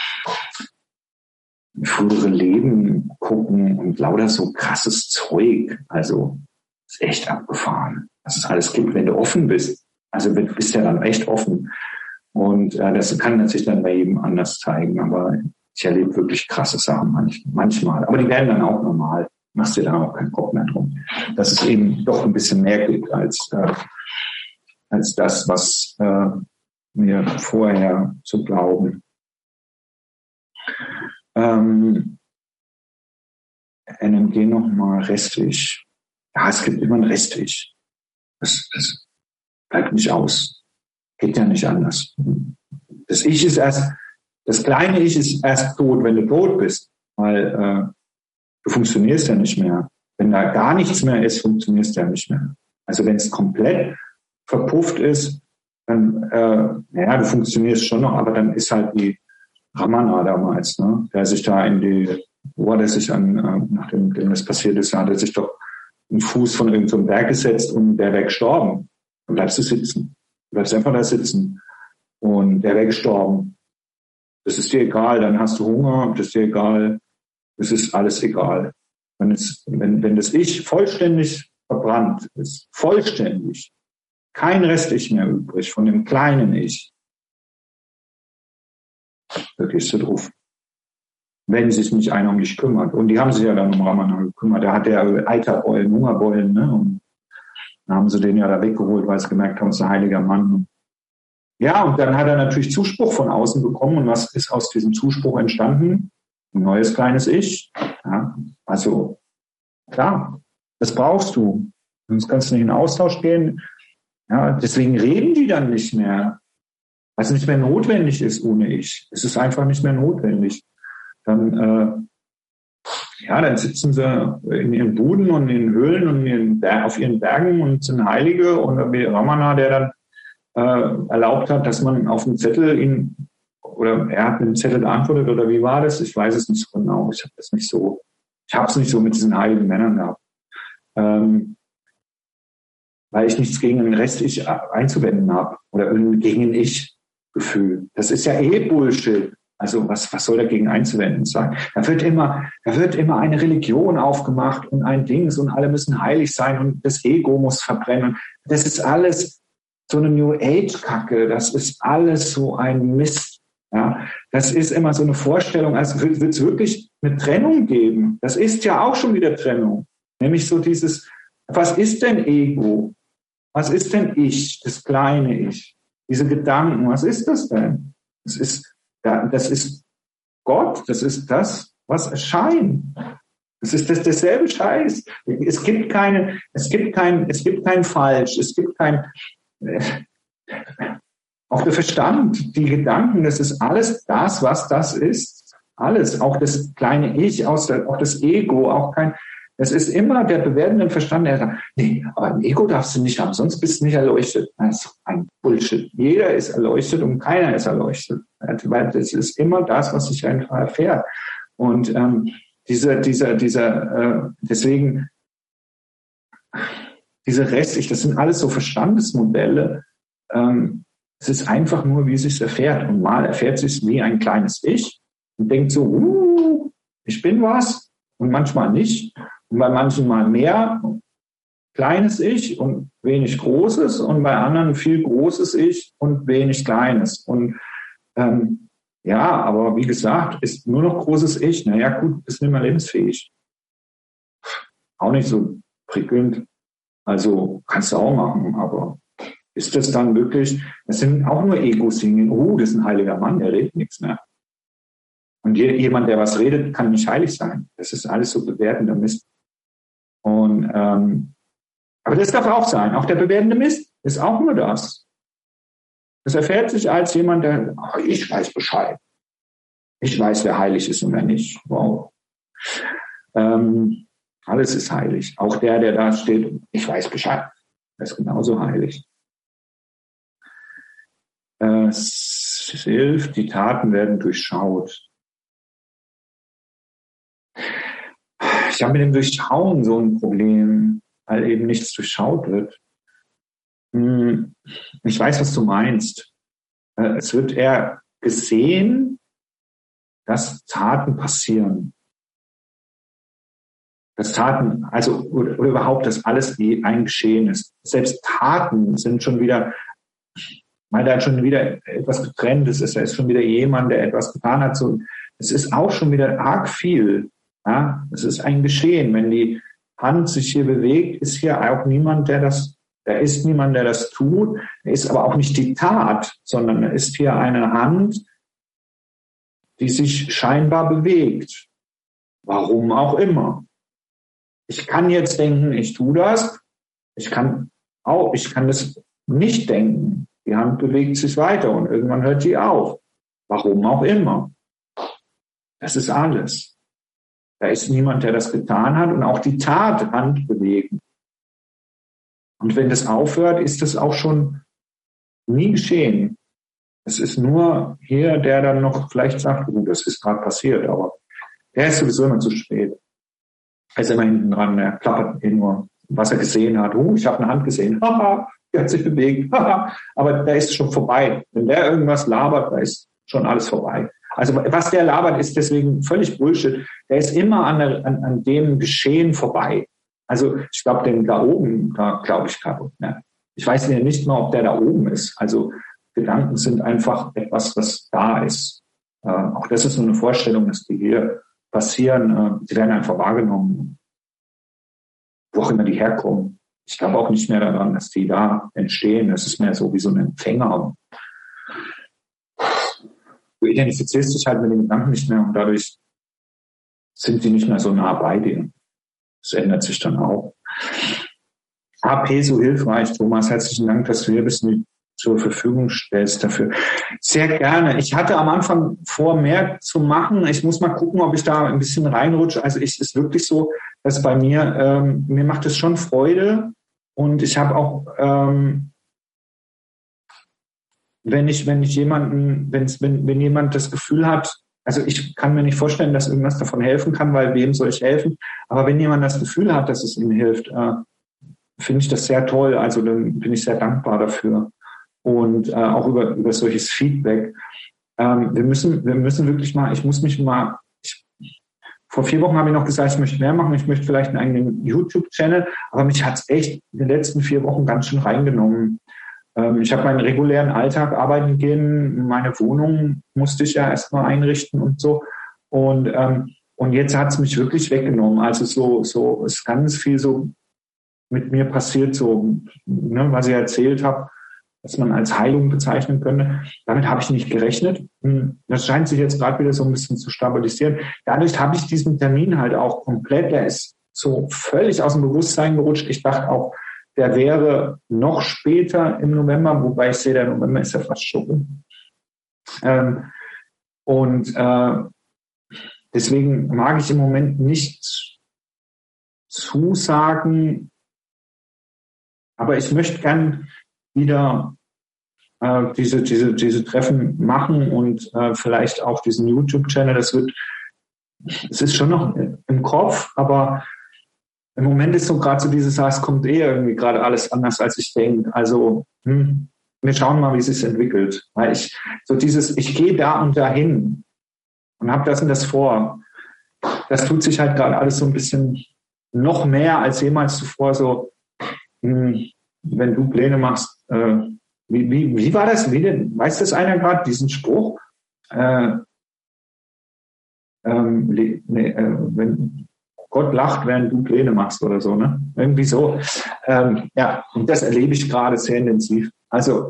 frühere Leben gucken und lauter so krasses Zeug. Also ist echt abgefahren, dass es alles gibt, wenn du offen bist. Also bist ja dann echt offen. Und das kann sich dann bei jedem anders zeigen. Aber ich erlebe wirklich krasse Sachen manchmal. Aber die werden dann auch normal. Machst dir da auch keinen Kopf mehr drum. Dass es eben doch ein bisschen mehr gibt als das, was mir vorher zu glauben. NMG nochmal restlich. Ja, es gibt immer ein Restlich. Das bleibt nicht aus. Geht ja nicht anders. Das kleine Ich ist erst tot, wenn du tot bist. Weil du funktionierst ja nicht mehr. Wenn da gar nichts mehr ist, funktionierst du ja nicht mehr. Also wenn es komplett verpufft ist, dann, du funktionierst schon noch, aber dann ist halt die Ramana damals, ne, der sich da wo hat er sich nachdem das passiert ist, hat er sich doch einen Fuß von irgendeinem Berg gesetzt und der wäre gestorben. Dann bleibst du sitzen. Du bleibst einfach da sitzen. Und der wäre gestorben. Das ist dir egal, dann hast du Hunger, das ist dir egal. Es ist alles egal. Wenn das Ich vollständig verbrannt ist, vollständig, kein Rest-Ich mehr übrig von dem kleinen Ich, da gehst du drauf. Wenn sich nicht einer um dich kümmert. Und die haben sich ja dann um Ramana gekümmert. Da hat der Eiterbeulen, Hungerbeulen, ne? Und dann haben sie den ja da weggeholt, weil sie gemerkt haben, es ist ein heiliger Mann. Ja, und dann hat er natürlich Zuspruch von außen bekommen. Und was ist aus diesem Zuspruch entstanden? Ein neues kleines Ich. Ja, also, klar, das brauchst du. Sonst kannst du nicht in Austausch gehen. Ja, deswegen reden die dann nicht mehr. Weil es nicht mehr notwendig ist ohne Ich. Es ist einfach nicht mehr notwendig. Dann sitzen sie in ihren Buden und in ihren Höhlen und auf ihren Bergen und sind Heilige und wie Ramana, der dann erlaubt hat, dass man auf dem Zettel oder er hat mit dem Zettel geantwortet oder wie war das? Ich weiß es nicht so genau. Ich habe es nicht so mit diesen heiligen Männern gehabt. Weil ich nichts gegen den Rest-Ich einzuwenden habe oder irgendwie gegen ein Ich-Gefühl. Das ist ja Bullshit. Also was soll dagegen einzuwenden sein? Da wird immer eine Religion aufgemacht und ein Dings und alle müssen heilig sein und das Ego muss verbrennen. Das ist alles so eine New Age-Kacke. Das ist alles so ein Mist. Ja, das ist immer so eine Vorstellung, als würde es wirklich eine Trennung geben. Das ist ja auch schon wieder Trennung. Nämlich so dieses, was ist denn Ego? Was ist denn Ich, das kleine Ich? Diese Gedanken, was ist das denn? Das ist Gott, das ist das, was erscheint. Das ist dasselbe Scheiß. Es gibt kein Falsch, es gibt kein, auch der Verstand, die Gedanken, das ist alles das, was das ist. Alles, auch das kleine Ich, auch das Ego, es ist immer der bewertende Verstand, der sagt, nee, aber ein Ego darfst du nicht haben, sonst bist du nicht erleuchtet. Das ist ein Bullshit. Jeder ist erleuchtet und keiner ist erleuchtet. Weil das ist immer das, was sich einfach erfährt. Und deswegen, diese Rest-Ich, das sind alles so Verstandesmodelle. Es ist einfach nur, wie es sich erfährt. Und mal erfährt es sich wie ein kleines Ich und denkt so, ich bin was. Und manchmal nicht. Und bei manchen mal mehr kleines Ich und wenig Großes und bei anderen viel großes Ich und wenig Kleines. Und aber wie gesagt, ist nur noch großes Ich. Naja, gut, ist nicht mehr lebensfähig. Auch nicht so prickelnd. Also kannst du auch machen, aber ist das dann wirklich, das sind auch nur Ego-Singen. Das ist ein heiliger Mann, der redet nichts mehr. Und jemand, der was redet, kann nicht heilig sein. Das ist alles so bewertender Mist. Und aber das darf auch sein. Auch der bewertende Mist ist auch nur das. Das erfährt sich als jemand, der, ich weiß Bescheid. Ich weiß, wer heilig ist und wer nicht. Wow. Alles ist heilig. Auch der da steht, ich weiß Bescheid, der ist genauso heilig. Es hilft, die Taten werden durchschaut. Ich habe mit dem Durchschauen so ein Problem, weil eben nichts durchschaut wird. Ich weiß, was du meinst. Es wird eher gesehen, dass Taten passieren. Dass Taten, also oder überhaupt, dass alles ein Geschehen ist. Selbst Taten sind schon wieder, weil da schon wieder etwas Getrenntes ist. Da ist schon wieder jemand, der etwas getan hat. So, es ist auch schon wieder arg viel. Ja, es ist ein Geschehen. Wenn die Hand sich hier bewegt, ist hier auch niemand, der ist niemand, der das tut. Er ist aber auch nicht die Tat, sondern er ist hier eine Hand, die sich scheinbar bewegt. Warum auch immer. Ich kann jetzt denken, ich tue das. Ich kann das nicht denken. Die Hand bewegt sich weiter und irgendwann hört sie auf. Warum auch immer. Das ist alles. Da ist niemand, der das getan hat und auch die Tat Hand bewegen. Und wenn das aufhört, ist das auch schon nie geschehen. Es ist nur hier, der dann noch vielleicht sagt, das ist gerade passiert, aber der ist sowieso immer zu spät. Er ist immer hinten dran, er klappert irgendwo, was er gesehen hat. Ich habe eine Hand gesehen, haha, die hat sich bewegt, haha. Aber da ist es schon vorbei. Wenn der irgendwas labert, da ist schon alles vorbei. Also was der labert, ist deswegen völlig Bullshit. Der ist immer an dem Geschehen vorbei. Also ich glaube, den da oben, da glaube ich gar nicht mehr. Ich weiß ja nicht mal, ob der da oben ist. Also Gedanken sind einfach etwas, was da ist. Auch das ist so eine Vorstellung, dass die hier passieren. Die werden einfach wahrgenommen, wo auch immer die herkommen. Ich glaube auch nicht mehr daran, dass die da entstehen. Das ist mehr so wie so ein Empfänger. Du identifizierst dich halt mit den Gedanken nicht mehr und dadurch sind die nicht mehr so nah bei dir. Das ändert sich dann auch. AP, so hilfreich, Thomas. Herzlichen Dank, dass du hier bist und zur Verfügung stellst dafür. Sehr gerne. Ich hatte am Anfang vor, mehr zu machen. Ich muss mal gucken, ob ich da ein bisschen reinrutsche. Also es ist wirklich so, dass bei mir macht es schon Freude und ich habe auch wenn jemand das Gefühl hat, also ich kann mir nicht vorstellen, dass irgendwas davon helfen kann, weil wem soll ich helfen? Aber wenn jemand das Gefühl hat, dass es ihm hilft, finde ich das sehr toll. Also dann bin ich sehr dankbar dafür. Und auch über solches Feedback. Wir müssen wirklich mal, vor 4 Wochen habe ich noch gesagt, ich möchte mehr machen, ich möchte vielleicht einen eigenen YouTube-Channel, aber mich hat es echt in den letzten 4 Wochen ganz schön reingenommen. Ich habe meinen regulären Alltag arbeiten gehen, meine Wohnung musste ich ja erstmal einrichten und so. Und jetzt hat es mich wirklich weggenommen. Also so ist ganz viel so mit mir passiert, so, ne, was ich erzählt habe, was man als Heilung bezeichnen könnte. Damit habe ich nicht gerechnet. Das scheint sich jetzt gerade wieder so ein bisschen zu stabilisieren. Dadurch habe ich diesen Termin halt auch komplett, der ist so völlig aus dem Bewusstsein gerutscht. Ich dachte auch, der wäre noch später im November, wobei ich sehe, der November ist ja fast schon. Deswegen mag ich im Moment nicht zusagen, aber ich möchte gern wieder diese Treffen machen und vielleicht auch diesen YouTube-Channel. Es ist schon noch im Kopf, aber im Moment ist so gerade so es kommt irgendwie gerade alles anders, als ich denke. Also wir schauen mal, wie es sich entwickelt. Weil ich gehe da und dahin und habe das und das vor. Das tut sich halt gerade alles so ein bisschen noch mehr als jemals zuvor. So, wenn du Pläne machst, wie war das? Weiß das einer gerade, diesen Spruch? Wenn Gott lacht, während du Pläne machst oder so, ne? Irgendwie so. Ja, und das erlebe ich gerade sehr intensiv. Also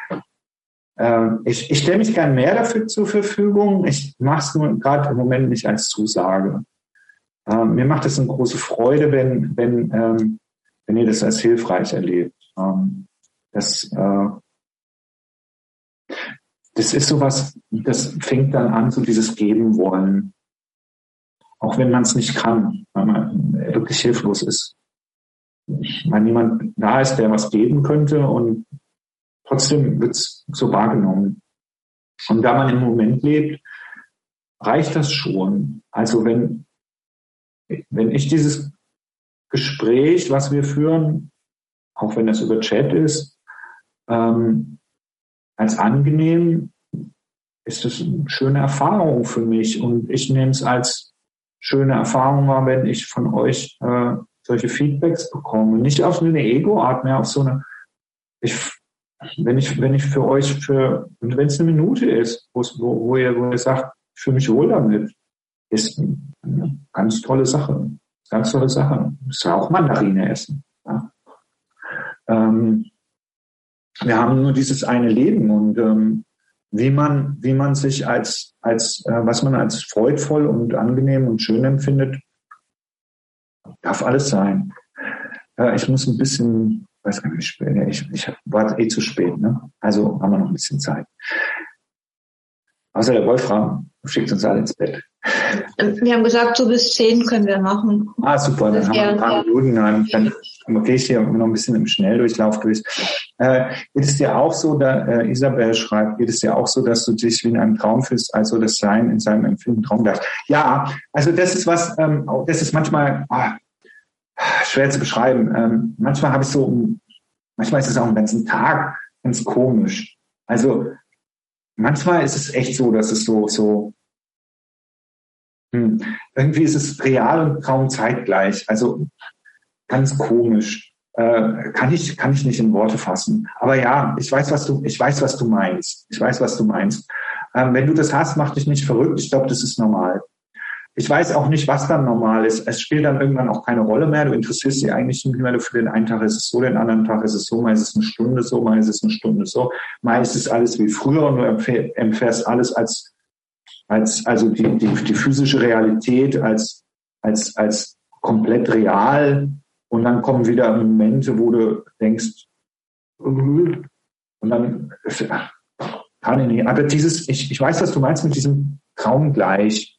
ich stelle mich gern mehr dafür zur Verfügung. Ich mache es nur gerade im Moment nicht als Zusage. Mir macht es eine große Freude, wenn ihr das als hilfreich erlebt. Das ist sowas, das fängt dann an, so dieses Geben wollen. Auch wenn man es nicht kann, weil man wirklich hilflos ist. Weil niemand da ist, der was geben könnte und trotzdem wird es so wahrgenommen. Und da man im Moment lebt, reicht das schon. Also wenn ich dieses Gespräch, was wir führen, auch wenn das über Chat ist, als angenehm, ist das eine schöne Erfahrung für mich. Und ich nehme es als schöne Erfahrung wahr, wenn ich von euch solche Feedbacks bekomme. Nicht auf eine Ego-Art mehr, auf so eine, wenn ich für euch wenn es eine Minute ist, wo ihr sagt, ich fühle mich wohl damit, ist eine ganz tolle Sache. Ganz tolle Sache. Das ist ja auch Mandarine essen. Ja. Wir haben nur dieses eine Leben und wie man sich was man als freudvoll und angenehm und schön empfindet, darf alles sein. Ich muss ein bisschen, weiß gar nicht, ich war zu spät, ne? Also haben wir noch ein bisschen Zeit. Außer der Wolfram schickt uns alle ins Bett. Wir haben gesagt, so bis 10 können wir machen. Super, dann haben wir ein paar Minuten. Dann gehe ich hier noch ein bisschen im Schnelldurchlauf durch. Geht es dir auch so, Isabel schreibt, geht es dir auch so, dass du dich wie in einem Traum fühlst, also das Sein in seinem Empfinden traumgleich? Ja, also das ist was, das ist manchmal schwer zu beschreiben. Manchmal ist es auch einen ganzen Tag ganz komisch. Also manchmal ist es echt so, dass es so irgendwie ist es real und Traum zeitgleich. Also ganz komisch. Kann ich nicht in Worte fassen. Aber ja, ich weiß, was du meinst. Wenn du das hast, mach dich nicht verrückt. Ich glaube, das ist normal. Ich weiß auch nicht, was dann normal ist. Es spielt dann irgendwann auch keine Rolle mehr. Du interessierst dich eigentlich nicht mehr für den einen Tag ist es so, den anderen Tag ist es so, mal ist es eine Stunde so, mal ist es eine Stunde so, mal ist es alles wie früher und du empfährst alles also die physische Realität als komplett real. Und dann kommen wieder Momente, wo du denkst, und dann kann ich nicht. Aber ich weiß, was du meinst mit diesem Traum gleich.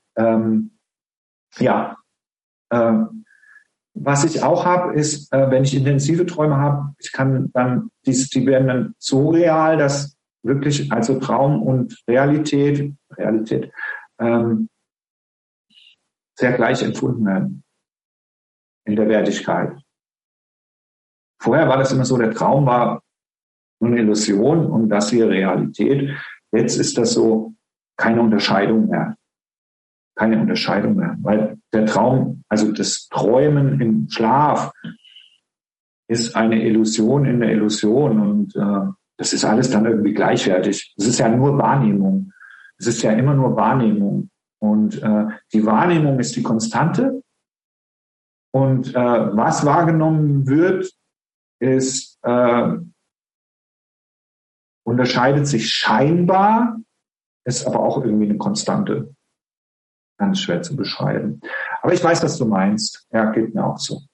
Was ich auch habe, ist, wenn ich intensive Träume habe, die werden dann so real, dass wirklich also Traum und Realität sehr gleich empfunden werden in der Wertigkeit. Vorher war das immer so, der Traum war nur eine Illusion und das hier Realität. Jetzt ist das so keine Unterscheidung mehr, weil der Traum, also das Träumen im Schlaf ist eine Illusion in der Illusion und das ist alles dann irgendwie gleichwertig. Es ist ja nur Wahrnehmung. Es ist ja immer nur Wahrnehmung. Und die Wahrnehmung ist die Konstante. Und was wahrgenommen wird, unterscheidet sich scheinbar, ist aber auch irgendwie eine Konstante. Ganz schwer zu beschreiben. Aber ich weiß, was du meinst. Ja, geht mir auch so.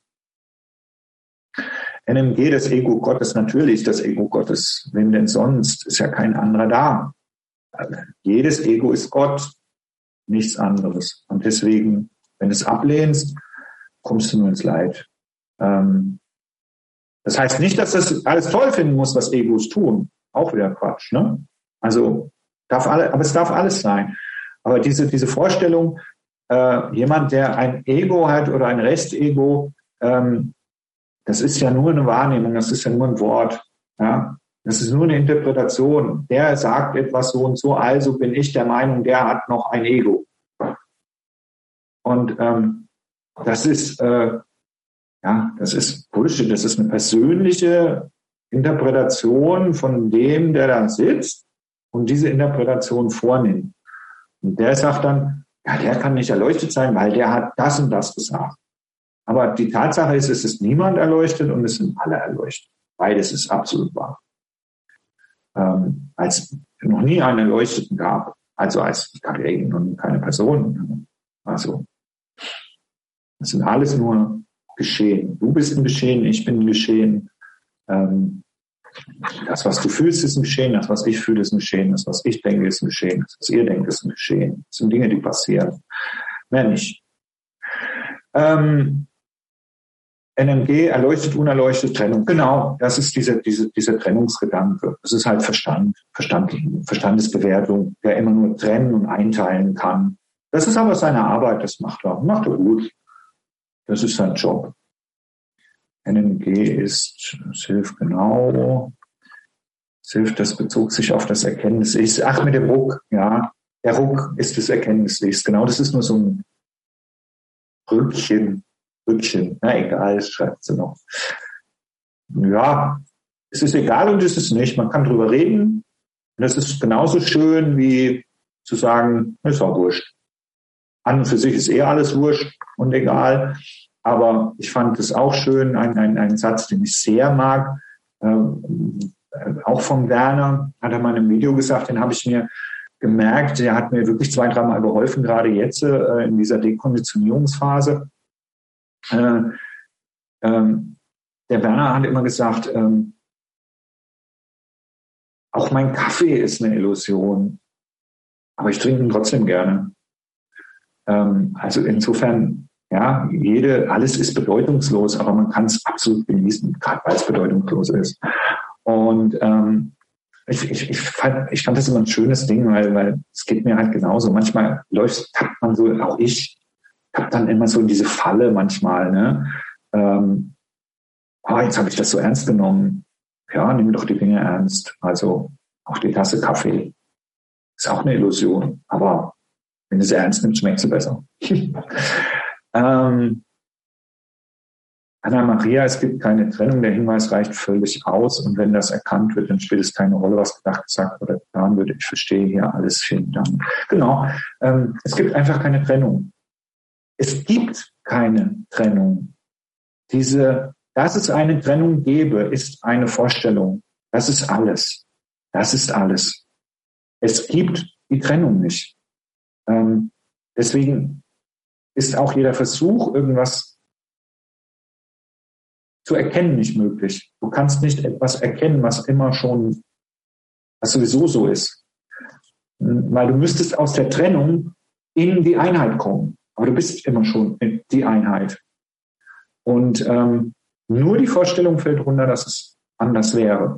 NMG, das Ego Gottes, natürlich das Ego Gottes. Wem denn sonst? Ist ja kein anderer da. Also, jedes Ego ist Gott, nichts anderes. Und deswegen, wenn du es ablehnst, kommst du nur ins Leid. Das heißt nicht, dass das alles toll finden muss, was Egos tun. Auch wieder Quatsch, ne? Also, aber es darf alles sein. Aber diese Vorstellung, jemand, der ein Ego hat oder ein Restego, das ist ja nur eine Wahrnehmung, das ist ja nur ein Wort. Ja? Das ist nur eine Interpretation. Der sagt etwas so und so, also bin ich der Meinung, der hat noch ein Ego. Und das ist Bullshit. Das ist eine persönliche Interpretation von dem, der da sitzt und diese Interpretation vornimmt. Und der sagt dann, ja, der kann nicht erleuchtet sein, weil der hat das und das gesagt. Aber die Tatsache ist, es ist niemand erleuchtet und es sind alle erleuchtet. Beides ist absolut wahr. Als es noch nie einen Erleuchteten gab, also als keine Person. Also, das sind alles nur Geschehen. Du bist ein Geschehen, ich bin ein Geschehen. Das, was du fühlst, ist ein Geschehen. Das, was ich fühle, ist ein Geschehen. Das, was ich denke, ist ein Geschehen. Das, was ihr denkt, ist ein Geschehen. Das sind Dinge, die passieren. mehr nicht. NMG, erleuchtet, unerleuchtet, Trennung. Genau, das ist dieser Trennungsgedanke. Das ist halt Verstandesbewertung, der immer nur trennen und einteilen kann. Das ist aber seine Arbeit, das macht er gut. Das ist sein Job. NMG ist Silf, genau. Silf, das bezog sich auf das Erkenntnis. Mit dem Ruck, ja. Der Ruck ist das Erkenntnislicht. Genau, das ist nur so ein Rückchen. Na egal, das schreibt sie noch. Ja, es ist egal und es ist nicht. Man kann drüber reden. Und das ist genauso schön wie zu sagen, ist auch wurscht. An und für sich ist alles wurscht und egal. Aber ich fand es auch schön, ein Satz, den ich sehr mag, auch von Werner, hat er mal in einem Video gesagt, den habe ich mir gemerkt, der hat mir wirklich 2-3 Mal geholfen, gerade jetzt in dieser Dekonditionierungsphase. Der Werner hat immer gesagt, auch mein Kaffee ist eine Illusion, aber ich trinke ihn trotzdem gerne. Also insofern, ja, alles ist bedeutungslos, aber man kann es absolut genießen, gerade weil es bedeutungslos ist. Und ich fand das immer ein schönes Ding, weil es geht mir halt genauso. Manchmal tappt man so, auch ich tapp dann immer so in diese Falle manchmal, ne? Jetzt habe ich das so ernst genommen. Ja, nimm doch die Dinge ernst. Also auch die Tasse Kaffee ist auch eine Illusion, aber wenn du es ernst nimmst, schmeckt sie besser. Anna-Maria, es gibt keine Trennung, der Hinweis reicht völlig aus und wenn das erkannt wird, dann spielt es keine Rolle, was gedacht, gesagt oder getan wird. Ich verstehe hier alles, vielen Dank. Genau, es gibt einfach keine Trennung. Es gibt keine Trennung. Dass es eine Trennung gäbe, ist eine Vorstellung. Das ist alles. Das ist alles. Es gibt die Trennung nicht. Deswegen ist auch jeder Versuch, irgendwas zu erkennen, nicht möglich. Du kannst nicht etwas erkennen, was sowieso so ist. Weil du müsstest aus der Trennung in die Einheit kommen. Aber du bist immer schon in die Einheit. Und nur die Vorstellung fällt runter, dass es anders wäre.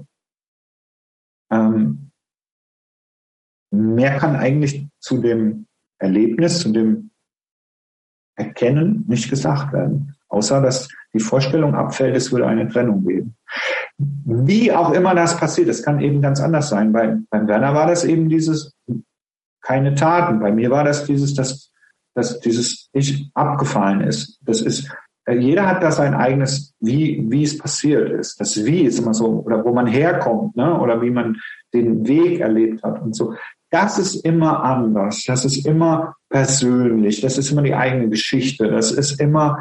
Mehr kann eigentlich zu dem Erlebnis, zu dem Erkennen nicht gesagt werden. Außer, dass die Vorstellung abfällt, es würde eine Trennung geben. Wie auch immer das passiert, es kann eben ganz anders sein. Beim Werner war das eben dieses keine Taten. Bei mir war das dass dieses Ich abgefallen ist. Das ist, jeder hat da sein eigenes, wie es passiert ist. Das Wie ist immer so, oder wo man herkommt, ne? Oder wie man den Weg erlebt hat und so. Das ist immer anders. Das ist immer persönlich. Das ist immer die eigene Geschichte. Das ist immer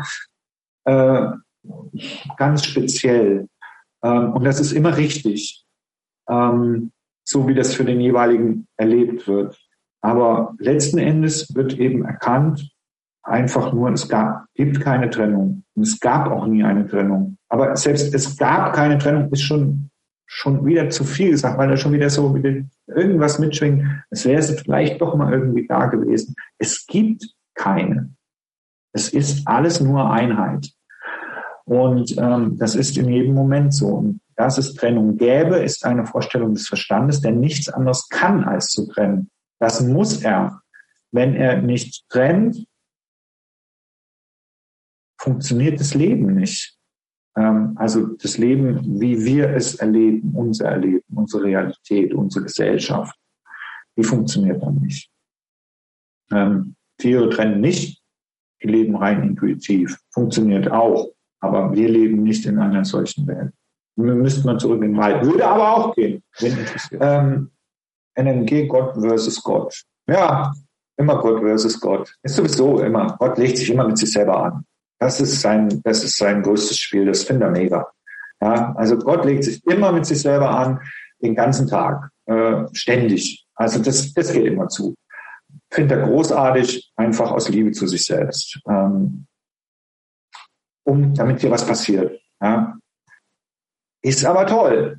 ganz speziell. Und das ist immer richtig. So wie das für den jeweiligen erlebt wird. Aber letzten Endes wird eben erkannt, einfach nur, gibt keine Trennung. Und es gab auch nie eine Trennung. Aber selbst es gab keine Trennung, ist schon wieder zu viel gesagt, weil da schon wieder so irgendwas mitschwingt. Es wäre vielleicht doch mal irgendwie da gewesen. Es gibt keine. Es ist alles nur Einheit. Und das ist in jedem Moment so. Und dass es Trennung gäbe, ist eine Vorstellung des Verstandes, der nichts anderes kann, als zu trennen. Das muss er. Wenn er nicht trennt, funktioniert das Leben nicht. Also das Leben, wie wir es erleben, unsere Realität, unsere Gesellschaft, die funktioniert dann nicht. Tiere trennen nicht, die leben rein intuitiv. Funktioniert auch, aber wir leben nicht in einer solchen Welt. Müsste man zurück in den Wald. Würde aber auch gehen, wenn interessiert. NMG, Gott versus Gott. Ja, immer Gott versus Gott. Ist sowieso immer. Gott legt sich immer mit sich selber an. Das ist sein größtes Spiel. Das finde ich mega. Ja, also Gott legt sich immer mit sich selber an, den ganzen Tag, ständig. Also das geht immer zu. Finde er großartig, einfach aus Liebe zu sich selbst. Damit hier was passiert. Ja. Ist aber toll.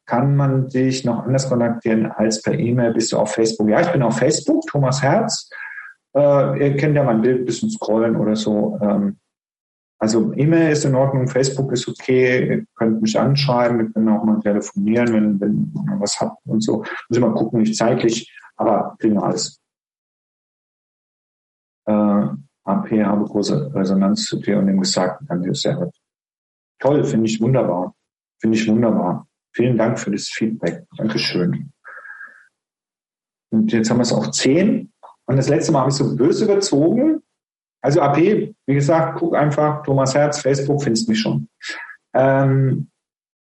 kann man dich noch anders kontaktieren als per E-Mail? Bist du auf Facebook? Ja, ich bin auf Facebook, Thomas Herz. Ihr könnt ja mein Bild ein bisschen scrollen oder so. Also E-Mail ist in Ordnung, Facebook ist okay, ihr könnt mich anschreiben, wir können auch mal telefonieren, wenn ihr was habt und so. Müssen wir mal gucken, nicht zeitlich, aber kriegen wir alles. AP habe große Resonanz zu dir und dem Gesagten. Danke sehr gut. Toll, finde ich wunderbar. Vielen Dank für das Feedback. Dankeschön. Und jetzt haben wir es auf 10. Und das letzte Mal habe ich so böse überzogen. Also AP, wie gesagt, guck einfach, Thomas Herz, Facebook, findest mich schon. Dann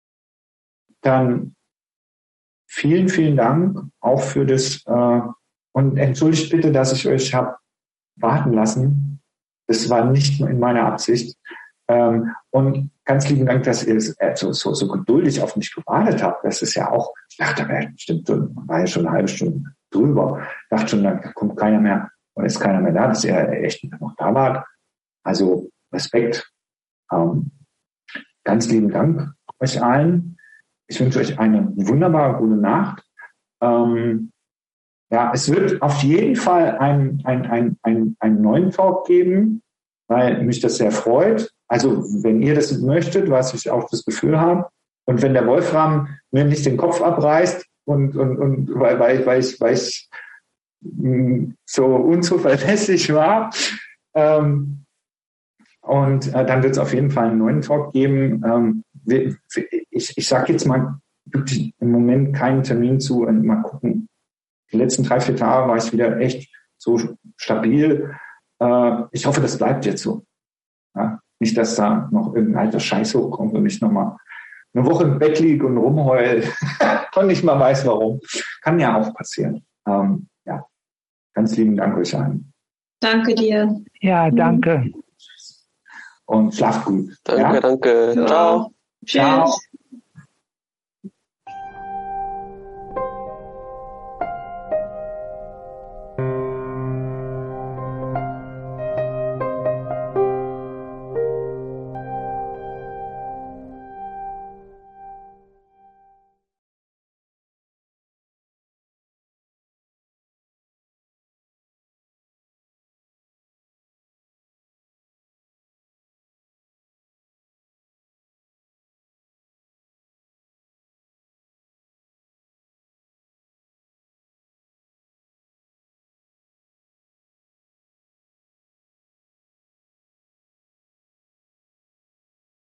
vielen, vielen Dank auch für das, und entschuldigt bitte, dass ich euch habe warten lassen. Das war nicht in meiner Absicht. Und ganz lieben Dank, dass ihr so geduldig auf mich gewartet habt. Das ist ja auch, ich dachte, bestimmt, war ja schon eine halbe Stunde drüber. Ich dachte schon, da kommt keiner mehr. Und ist keiner mehr da, dass ihr echt noch da wart. Also Respekt. Ganz lieben Dank euch allen. Ich wünsche euch eine wunderbare gute Nacht. Ja, es wird auf jeden Fall einen neuen Talk geben, weil mich das sehr freut. Also wenn ihr das möchtet, was ich auch das Gefühl habe, und wenn der Wolfram mir nicht den Kopf abreißt und weil ich so unzuverlässig war. Und dann wird es auf jeden Fall einen neuen Talk geben. Ich sage jetzt mal wirklich im Moment keinen Termin zu und mal gucken. Die letzten 3-4 Tage war ich wieder echt so stabil. Ich hoffe, das bleibt jetzt so. Ja? Nicht, dass da noch irgendein alter Scheiß hochkommt und ich nochmal eine Woche im Bett liege und rumheul und nicht mal weiß, warum. Kann ja auch passieren. Ja, ganz lieben Dank euch allen. Danke dir. Ja, danke. Und schlaft gut. Danke, ja? danke. Ciao. Tschüss. Ciao.